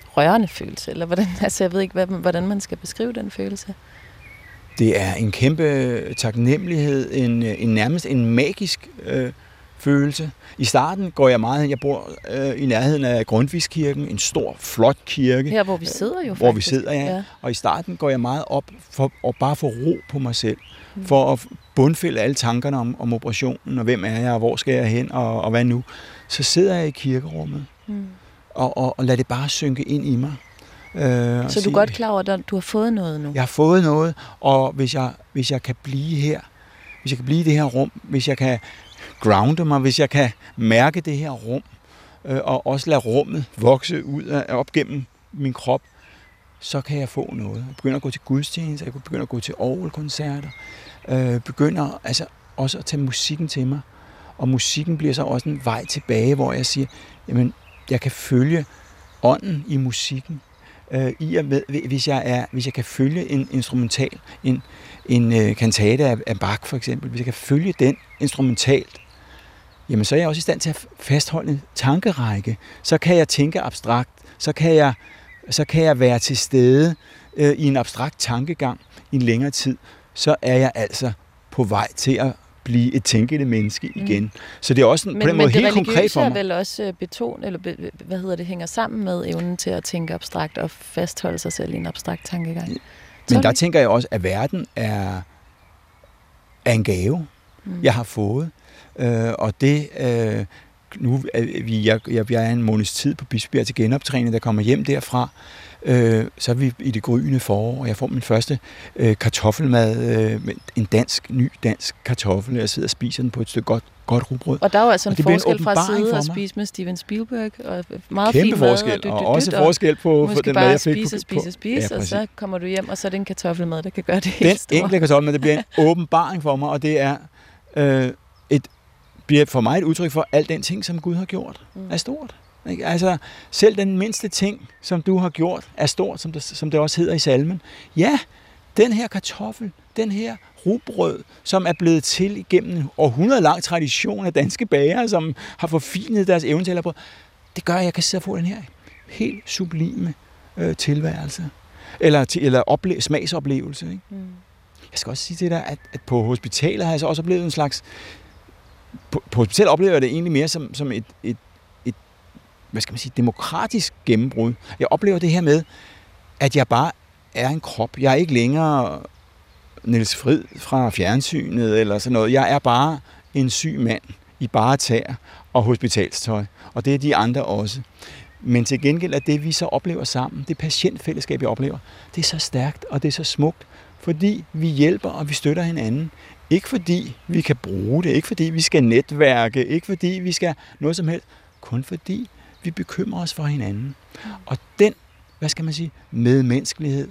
rørende følelse, eller hvordan, altså jeg ved ikke, hvad, hvordan man skal beskrive den følelse. Det er en kæmpe taknemmelighed, en, en nærmest en magisk øh, følelse. I starten går jeg meget, jeg bor øh, i nærheden af Grundtvigskirken, en stor, flot kirke. Her, hvor vi sidder jo faktisk. Hvor vi sidder, ja. ja. Og i starten går jeg meget op for at bare få ro på mig selv. Mm. For at bundfælde alle tankerne om, om operationen, og hvem er jeg, og hvor skal jeg hen, og, og hvad nu. Så sidder jeg i kirkerummet, mm. og, og, og lader det bare synke ind i mig. Øh, så du er godt klar over, at du har fået noget nu? Jeg har fået noget, og hvis jeg, hvis jeg kan blive her, hvis jeg kan blive i det her rum, hvis jeg kan grounde mig, hvis jeg kan mærke det her rum, øh, og også lade rummet vokse ud af, op gennem min krop, så kan jeg få noget. Jeg begynder at gå til gudstjenester, jeg begynder at gå til orgelkoncerter, øh, begynder altså også at tage musikken til mig, og musikken bliver så også en vej tilbage, hvor jeg siger, jamen, jeg kan følge ånden i musikken, øh, i og med, hvis jeg, er, hvis jeg kan følge en instrumental, en, en øh, kantate af, af Bach for eksempel, hvis jeg kan følge den instrumentalt, jamen så er jeg også i stand til at fastholde en tankerække. Så kan jeg tænke abstrakt, så kan jeg, så kan jeg være til stede øh, i en abstrakt tankegang i en længere tid, så er jeg altså på vej til at blive et tænkende menneske igen. Mm. Så det er også men, på den måde helt konkret for mig. Men det religiøse er vel også beton, eller be, hvad hedder det, hænger sammen med evnen til at tænke abstrakt og fastholde sig selv i en abstrakt tankegang. Men der tænker jeg også, at verden er, er en gave, mm. jeg har fået. Øh, og det, øh, nu er vi, jeg, jeg, jeg er en måneds tid på Bispebjerg til genoptræning, der kommer hjem derfra, øh, så er vi i det gryende forår, og jeg får min første øh, kartoffelmad, øh, en dansk, ny dansk kartoffel, jeg sidder og spiser den på et stykke godt, godt rugbrød. Og der er jo altså en forskel fra at sidde og spise med Steven Spielberg, og meget kæmpe fin mad, forskel, og, dyt, dyt, og også dyt, forskel på, på den mad, jeg fik. Spise, spise, spise, ja, og så kommer du hjem, og så er det en kartoffelmad, der kan gøre det den helt store. Den enkle kartoffelmad, det bliver en åbenbaring for mig, og det er øh, et bliver for mig et udtryk for, at al den ting, som Gud har gjort, mm. er stort. Ikke? Altså, selv den mindste ting, som du har gjort, er stort, som det, som det også hedder i salmen. Ja, den her kartoffel, den her rugbrød, som er blevet til igennem en århundrede lang tradition af danske bager, som har forfinet deres evne til at brød, det gør, at jeg kan sidde og få den her helt sublime øh, tilværelse. Eller, til, eller ople- smagsoplevelse. Ikke? Mm. Jeg skal også sige til dig, at, at på hospitalet har jeg så også oplevet en slags På, på hospitalet oplever jeg det egentlig mere som, som et, et, et, hvad skal man sige, demokratisk gennembrud. Jeg oplever det her med, at jeg bare er en krop. Jeg er ikke længere Niels Frid fra fjernsynet eller sådan noget. Jeg er bare en syg mand i bare tær og hospitalstøj. Og det er de andre også. Men til gengæld er det, vi så oplever sammen, det patientfællesskab, jeg oplever, det er så stærkt og det er så smukt, fordi vi hjælper og vi støtter hinanden. Ikke fordi vi kan bruge det, ikke fordi vi skal netværke, ikke fordi vi skal noget som helst, kun fordi vi bekymrer os for hinanden. Og den, hvad skal man sige, medmenneskelighed,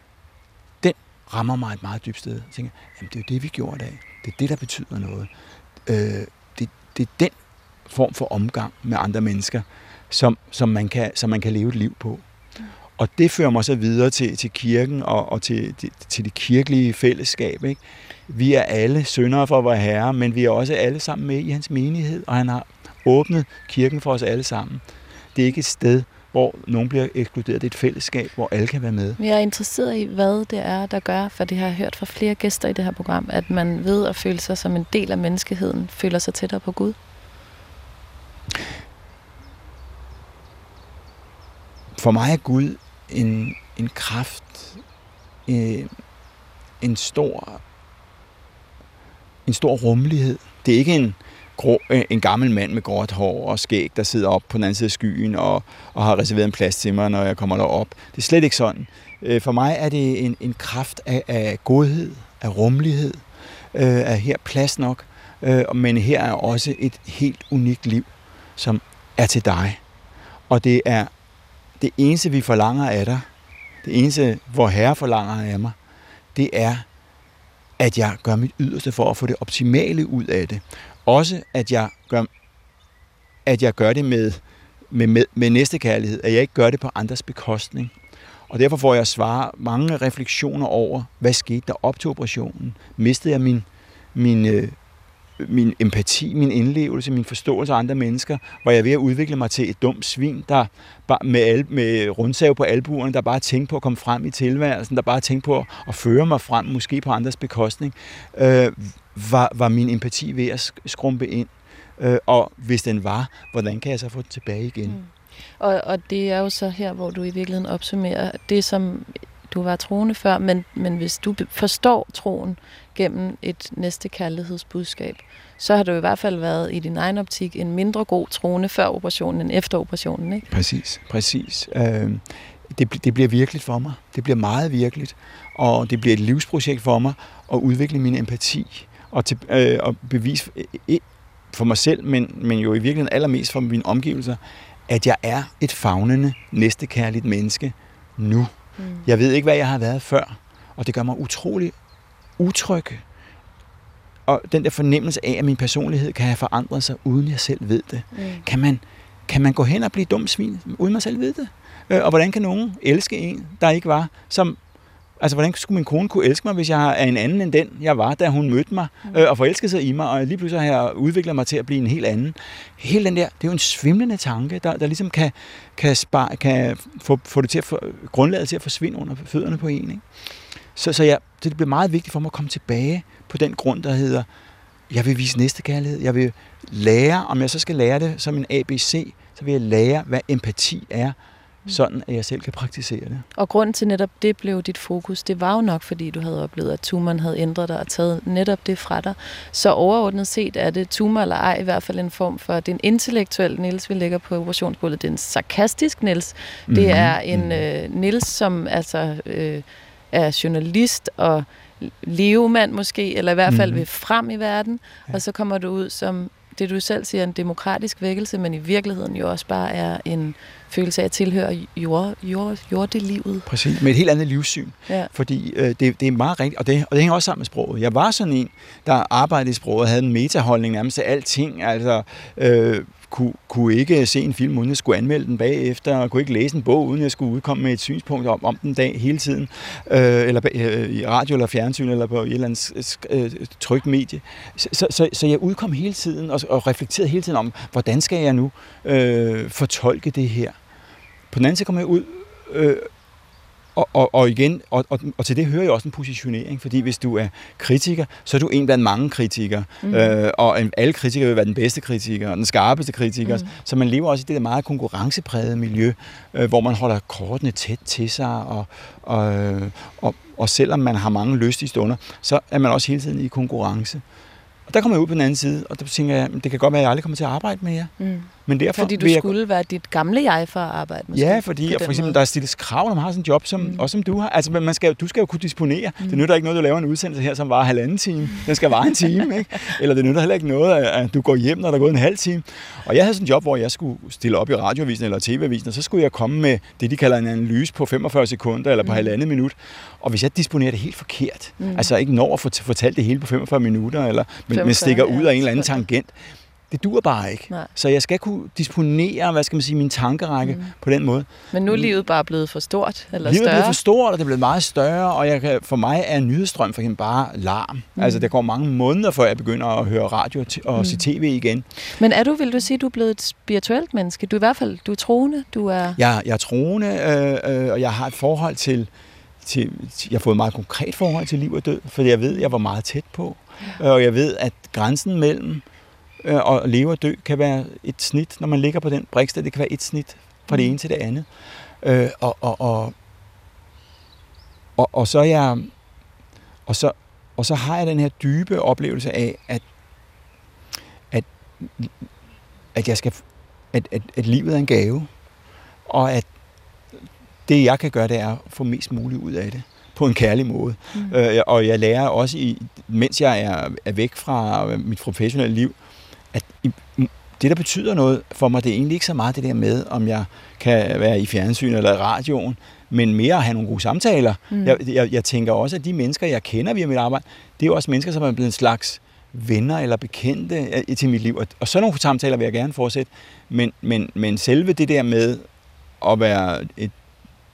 den rammer mig et meget dybt sted. Jeg tænker, jamen det er jo det, vi gjorde i dag. Det er det, der betyder noget. Øh, det, det er den form for omgang med andre mennesker, som, som, man, kan, som man kan leve et liv på. Og det fører mig så videre til, til kirken og, og til, til, til det kirkelige fællesskab, ikke? Vi er alle syndere for vor Herre, men vi er også alle sammen med i hans menighed, og han har åbnet kirken for os alle sammen. Det er ikke et sted, hvor nogen bliver ekskluderet. Det er et fællesskab, hvor alle kan være med. Jeg er interesseret i, hvad det er, der gør, for det har jeg hørt fra flere gæster i det her program, at man ved at føle sig som en del af menneskeheden, føler sig tættere på Gud. For mig er Gud en, en kraft, en, en stor en stor rummelighed. Det er ikke en, grå, en gammel mand med gråt hår og skæg, der sidder op på den anden side af skyen og, og har reserveret en plads til mig, når jeg kommer derop. Det er slet ikke sådan. For mig er det en, en kraft af, af godhed, af rummelighed, af her plads nok, men her er også et helt unikt liv, som er til dig. Og det er det eneste, vi forlanger af dig, det eneste, hvor Herre forlanger af mig, det er, at jeg gør mit yderste for at få det optimale ud af det. Også at jeg gør, at jeg gør det med, med, med, med næstekærlighed, at jeg ikke gør det på andres bekostning. Og derfor får jeg svare mange refleksioner over, hvad skete der op til operationen? Mistede jeg min, min, min empati, min indlevelse, min forståelse af andre mennesker, hvor jeg er ved at udvikle mig til et dumt svin, der bare med, al, med rundsav på albuerne, der bare tænker på at komme frem i tilværelsen, der bare tænker på at føre mig frem, måske på andres bekostning, øh, var, var min empati ved at skrumpe ind. Øh, og hvis den var, hvordan kan jeg så få den tilbage igen? Mm. Og, og det er jo så her, hvor du i virkeligheden opsummerer det, som du var troende før, men, men hvis du forstår troen gennem et næste kærlighedsbudskab, så har du i hvert fald været i din egen optik en mindre god troende før operationen end efter operationen, ikke? Præcis, præcis. Øh, det, det bliver virkeligt for mig. Det bliver meget virkeligt, og det bliver et livsprojekt for mig at udvikle min empati og, til, øh, og bevise øh, for mig selv, men, men jo i virkeligheden allermest for mine omgivelser, at jeg er et favnende, næstekærligt menneske nu. Mm. Jeg ved ikke, hvad jeg har været før, og det gør mig utrolig utryg. Og den der fornemmelse af, at min personlighed kan have forandret sig, uden jeg selv ved det. Mm. Kan man, kan man gå hen og blive dum svin, uden man selv ved det? Og hvordan kan nogen elske en, der ikke var, som... Altså, hvordan skulle min kone kunne elske mig, hvis jeg er en anden end den, jeg var, da hun mødte mig, mm. øh, og forelskede sig i mig, og lige pludselig har jeg udviklet mig til at blive en helt anden. Hele den der, det er jo en svimlende tanke, der, der ligesom kan, kan, spare, kan få, få det til at få, grundlaget til at forsvinde under fødderne på en. Ikke? Så, så ja, det bliver meget vigtigt for mig at komme tilbage på den grund, der hedder, jeg vil vise næstekærlighed, jeg vil lære, om jeg så skal lære det som en A B C, så vil jeg lære, hvad empati er, sådan at jeg selv kan praktisere det. Og grunden til netop det blev dit fokus, det var jo nok, fordi du havde oplevet, at tumoren havde ændret dig og taget netop det fra dig. Så overordnet set er det tumor eller ej i hvert fald en form for, det er en intellektuel Niels, vi lægger på operationsbordet. Det er en sarkastisk Niels. Det mm-hmm. er en øh, Niels, som altså øh, er journalist og levemand måske, eller i hvert fald mm-hmm. vil frem i verden. Ja. Og så kommer du ud som det, du selv siger, en demokratisk vækkelse, men i virkeligheden jo også bare er en følelse af at tilhøre jord, jord, jordelivet. Præcis, med et helt andet livssyn. Ja. Fordi øh, det, det er meget rigtigt, og det, og det hænger også sammen med sproget. Jeg var sådan en, der arbejdede i sproget, havde en metaholdning nærmest til alting, altså øh, kunne, kunne ikke se en film, uden jeg skulle anmelde den bagefter, og kunne ikke læse en bog, uden jeg skulle udkomme med et synspunkt om, om den dag hele tiden, øh, eller øh, i radio eller fjernsyn, eller på et eller andet øh, trykt medie. Så, så, så jeg udkom hele tiden, og, og reflekterede hele tiden om, hvordan skal jeg nu øh, fortolke det her. På den anden side kommer jeg ud, øh, og, og, og igen, og, og, og til det hører jeg også en positionering, fordi hvis du er kritiker, så er du en blandt mange kritikere, mm. øh, og alle kritikere vil være den bedste kritiker, og den skarpeste kritiker, mm. så man lever også i det der meget konkurrenceprægede miljø, øh, hvor man holder kortene tæt til sig, og, og, og, og selvom man har mange lystige stunder, så er man også hele tiden i konkurrence. Og der kommer jeg ud på den anden side, og der tænker jeg, det kan godt være, at jeg aldrig kommer til at arbejde med jer. Mm. Men derfor fordi du jeg... skulle være dit gamle jeg for at arbejde med. Ja, fordi for eksempel måde. Der er stillet krav, når man har sådan en job, som, mm. også som du har. Altså, man skal, du skal jo kunne disponere. Mm. Det nytter ikke noget, du laver en udsendelse her, som varer halvanden time. Den skal vare en time, ikke? Eller det nytter heller ikke noget, at du går hjem, når der er gået en halv time. Og jeg havde sådan en job, hvor jeg skulle stille op i radioavisen eller T V-avisen, og så skulle jeg komme med det, de kalder en analyse på femogfyrre sekunder eller på mm. halvandet minut. Og hvis jeg disponerer det helt forkert, mm. altså ikke når at få fortalt det hele på femogfyrre minutter, eller men, men stikker ud af en eller anden tangent, det duer bare ikke. Nej. Så jeg skal kunne disponere, hvad skal man sige, min tankerække mm. på den måde. Men nu er livet bare blevet for stort, eller livet større? Livet er blevet for stort, og det er blevet meget større, og jeg kan, for mig er nyhedsstrøm for hende bare larm. Mm. Altså, det går mange måneder, før jeg begynder at høre radio og mm. se tv igen. Men er du, vil du sige, du er blevet et spirituelt menneske? Du er i hvert fald, du er troende, du er... Jeg, jeg er troende, øh, øh, og jeg har et forhold til, til... Jeg har fået et meget konkret forhold til liv og død, for jeg ved, jeg var meget tæt på. Ja. Og jeg ved, at grænsen mellem og leve og dø kan være et snit, når man ligger på den briksted, det kan være et snit fra det ene til det andet. Øh, og, og, og, og, og, så jeg, og, så, og så har jeg den her dybe oplevelse af, at, at, at, jeg skal, at, at, at livet er en gave, og at det, jeg kan gøre, det er at få mest muligt ud af det på en kærlig måde. Mm. Øh, og jeg lærer også, i, mens jeg er, er væk fra mit professionelle liv, at det, der betyder noget for mig, det er egentlig ikke så meget det der med, om jeg kan være i fjernsyn eller i radioen, men mere at have nogle gode samtaler. Mm. Jeg, jeg, jeg tænker også, at de mennesker, jeg kender via mit arbejde, det er jo også mennesker, som er blevet en slags venner eller bekendte til mit liv. Og, og sådan nogle samtaler vil jeg gerne fortsætte. Men, men, men selve det der med at være et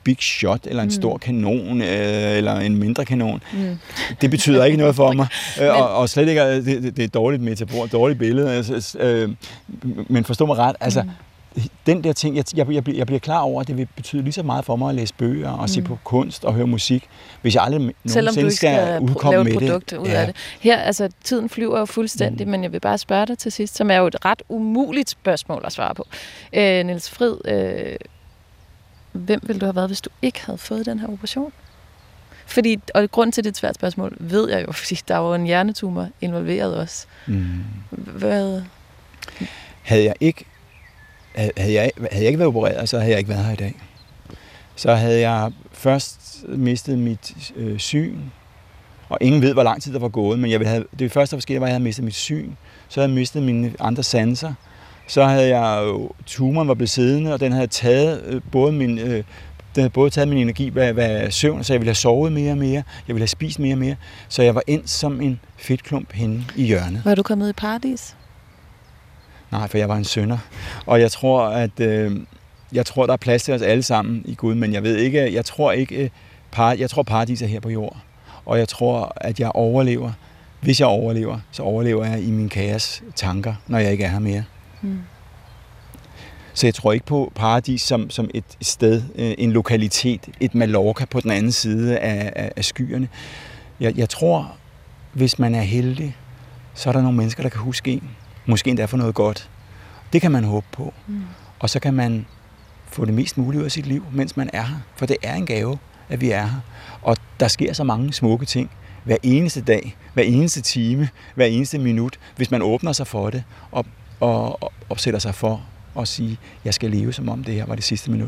big shot, eller en mm. stor kanon, øh, eller en mindre kanon. Mm. Det betyder ikke noget for mig. Men... Og, og slet ikke, det, det, det er et dårligt metafor, et dårligt billede. Altså, øh, men forstå mig ret, altså, mm. den der ting, jeg, jeg, jeg, bliver, jeg bliver klar over, at det vil betyde lige så meget for mig at læse bøger og mm. se på kunst og høre musik, hvis jeg aldrig nogensinde skal, skal udkomme med det. Selvom du ikke skal ud ja. af det. Her, altså, tiden flyver jo fuldstændig, mm. men jeg vil bare spørge dig til sidst, som er jo et ret umuligt spørgsmål at svare på. Øh, Niels Frid, øh, hvem ville du have været, hvis du ikke havde fået den her operation? Fordi, og grund til det svært spørgsmål, ved jeg jo, fordi der var en hjernetumor involveret også. Mm. Hvad? Havde jeg ikke Havde jeg, havde jeg ikke været opereret, så havde jeg ikke været her i dag. Så havde jeg først mistet mit øh, syn, og ingen ved, hvor lang tid der var gået, men jeg ville have, det første, der var sket, var, at jeg havde mistet mit syn. Så havde jeg mistet mine andre sanser. Så havde jeg jo, tumoren var blevet siddende, og den havde taget øh, både min... Øh, Den havde både taget min energi hvad, hvad søvn, så jeg ville have sovet mere og mere, jeg ville have spist mere og mere, så jeg var endt som en fedtklump henne i hjørnet. Var du kommet i paradis? Nej, for jeg var en synder. Og jeg tror, at øh, jeg tror, der er plads til os alle sammen i Gud, men jeg ved ikke, jeg tror ikke, par, jeg tror paradis er her på jord. Og jeg tror, at jeg overlever. Hvis jeg overlever, så overlever jeg i min kaos tanker, når jeg ikke er her mere. Mm. Så jeg tror ikke på paradis som, som et sted, en lokalitet, et Mallorca på den anden side af, af, af skyerne. Jeg, jeg tror, hvis man er heldig, så er der nogle mennesker, der kan huske en. Måske endda for noget godt. Det kan man håbe på. Mm. Og så kan man få det mest muligt ud af sit liv, mens man er her. For det er en gave, at vi er her. Og der sker så mange smukke ting hver eneste dag, hver eneste time, hver eneste minut, hvis man åbner sig for det og, og, og opsætter sig for at sige, jeg skal leve, som om det her var det sidste minut.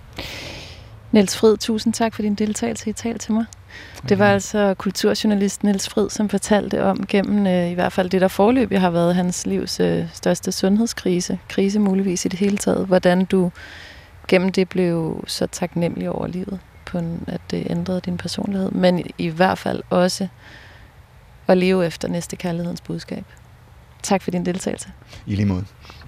Niels Frid, tusind tak for din deltagelse i Tal til mig. Det var altså kulturjournalist Niels Frid, som fortalte om gennem øh, i hvert fald det, der foreløbig har været hans livs øh, største sundhedskrise, krise muligvis i det hele taget, hvordan du gennem det blev så taknemmelig over livet, på en, at det ændrede din personlighed, men i hvert fald også at leve efter næste kærlighedens budskab. Tak for din deltagelse. I lige måde.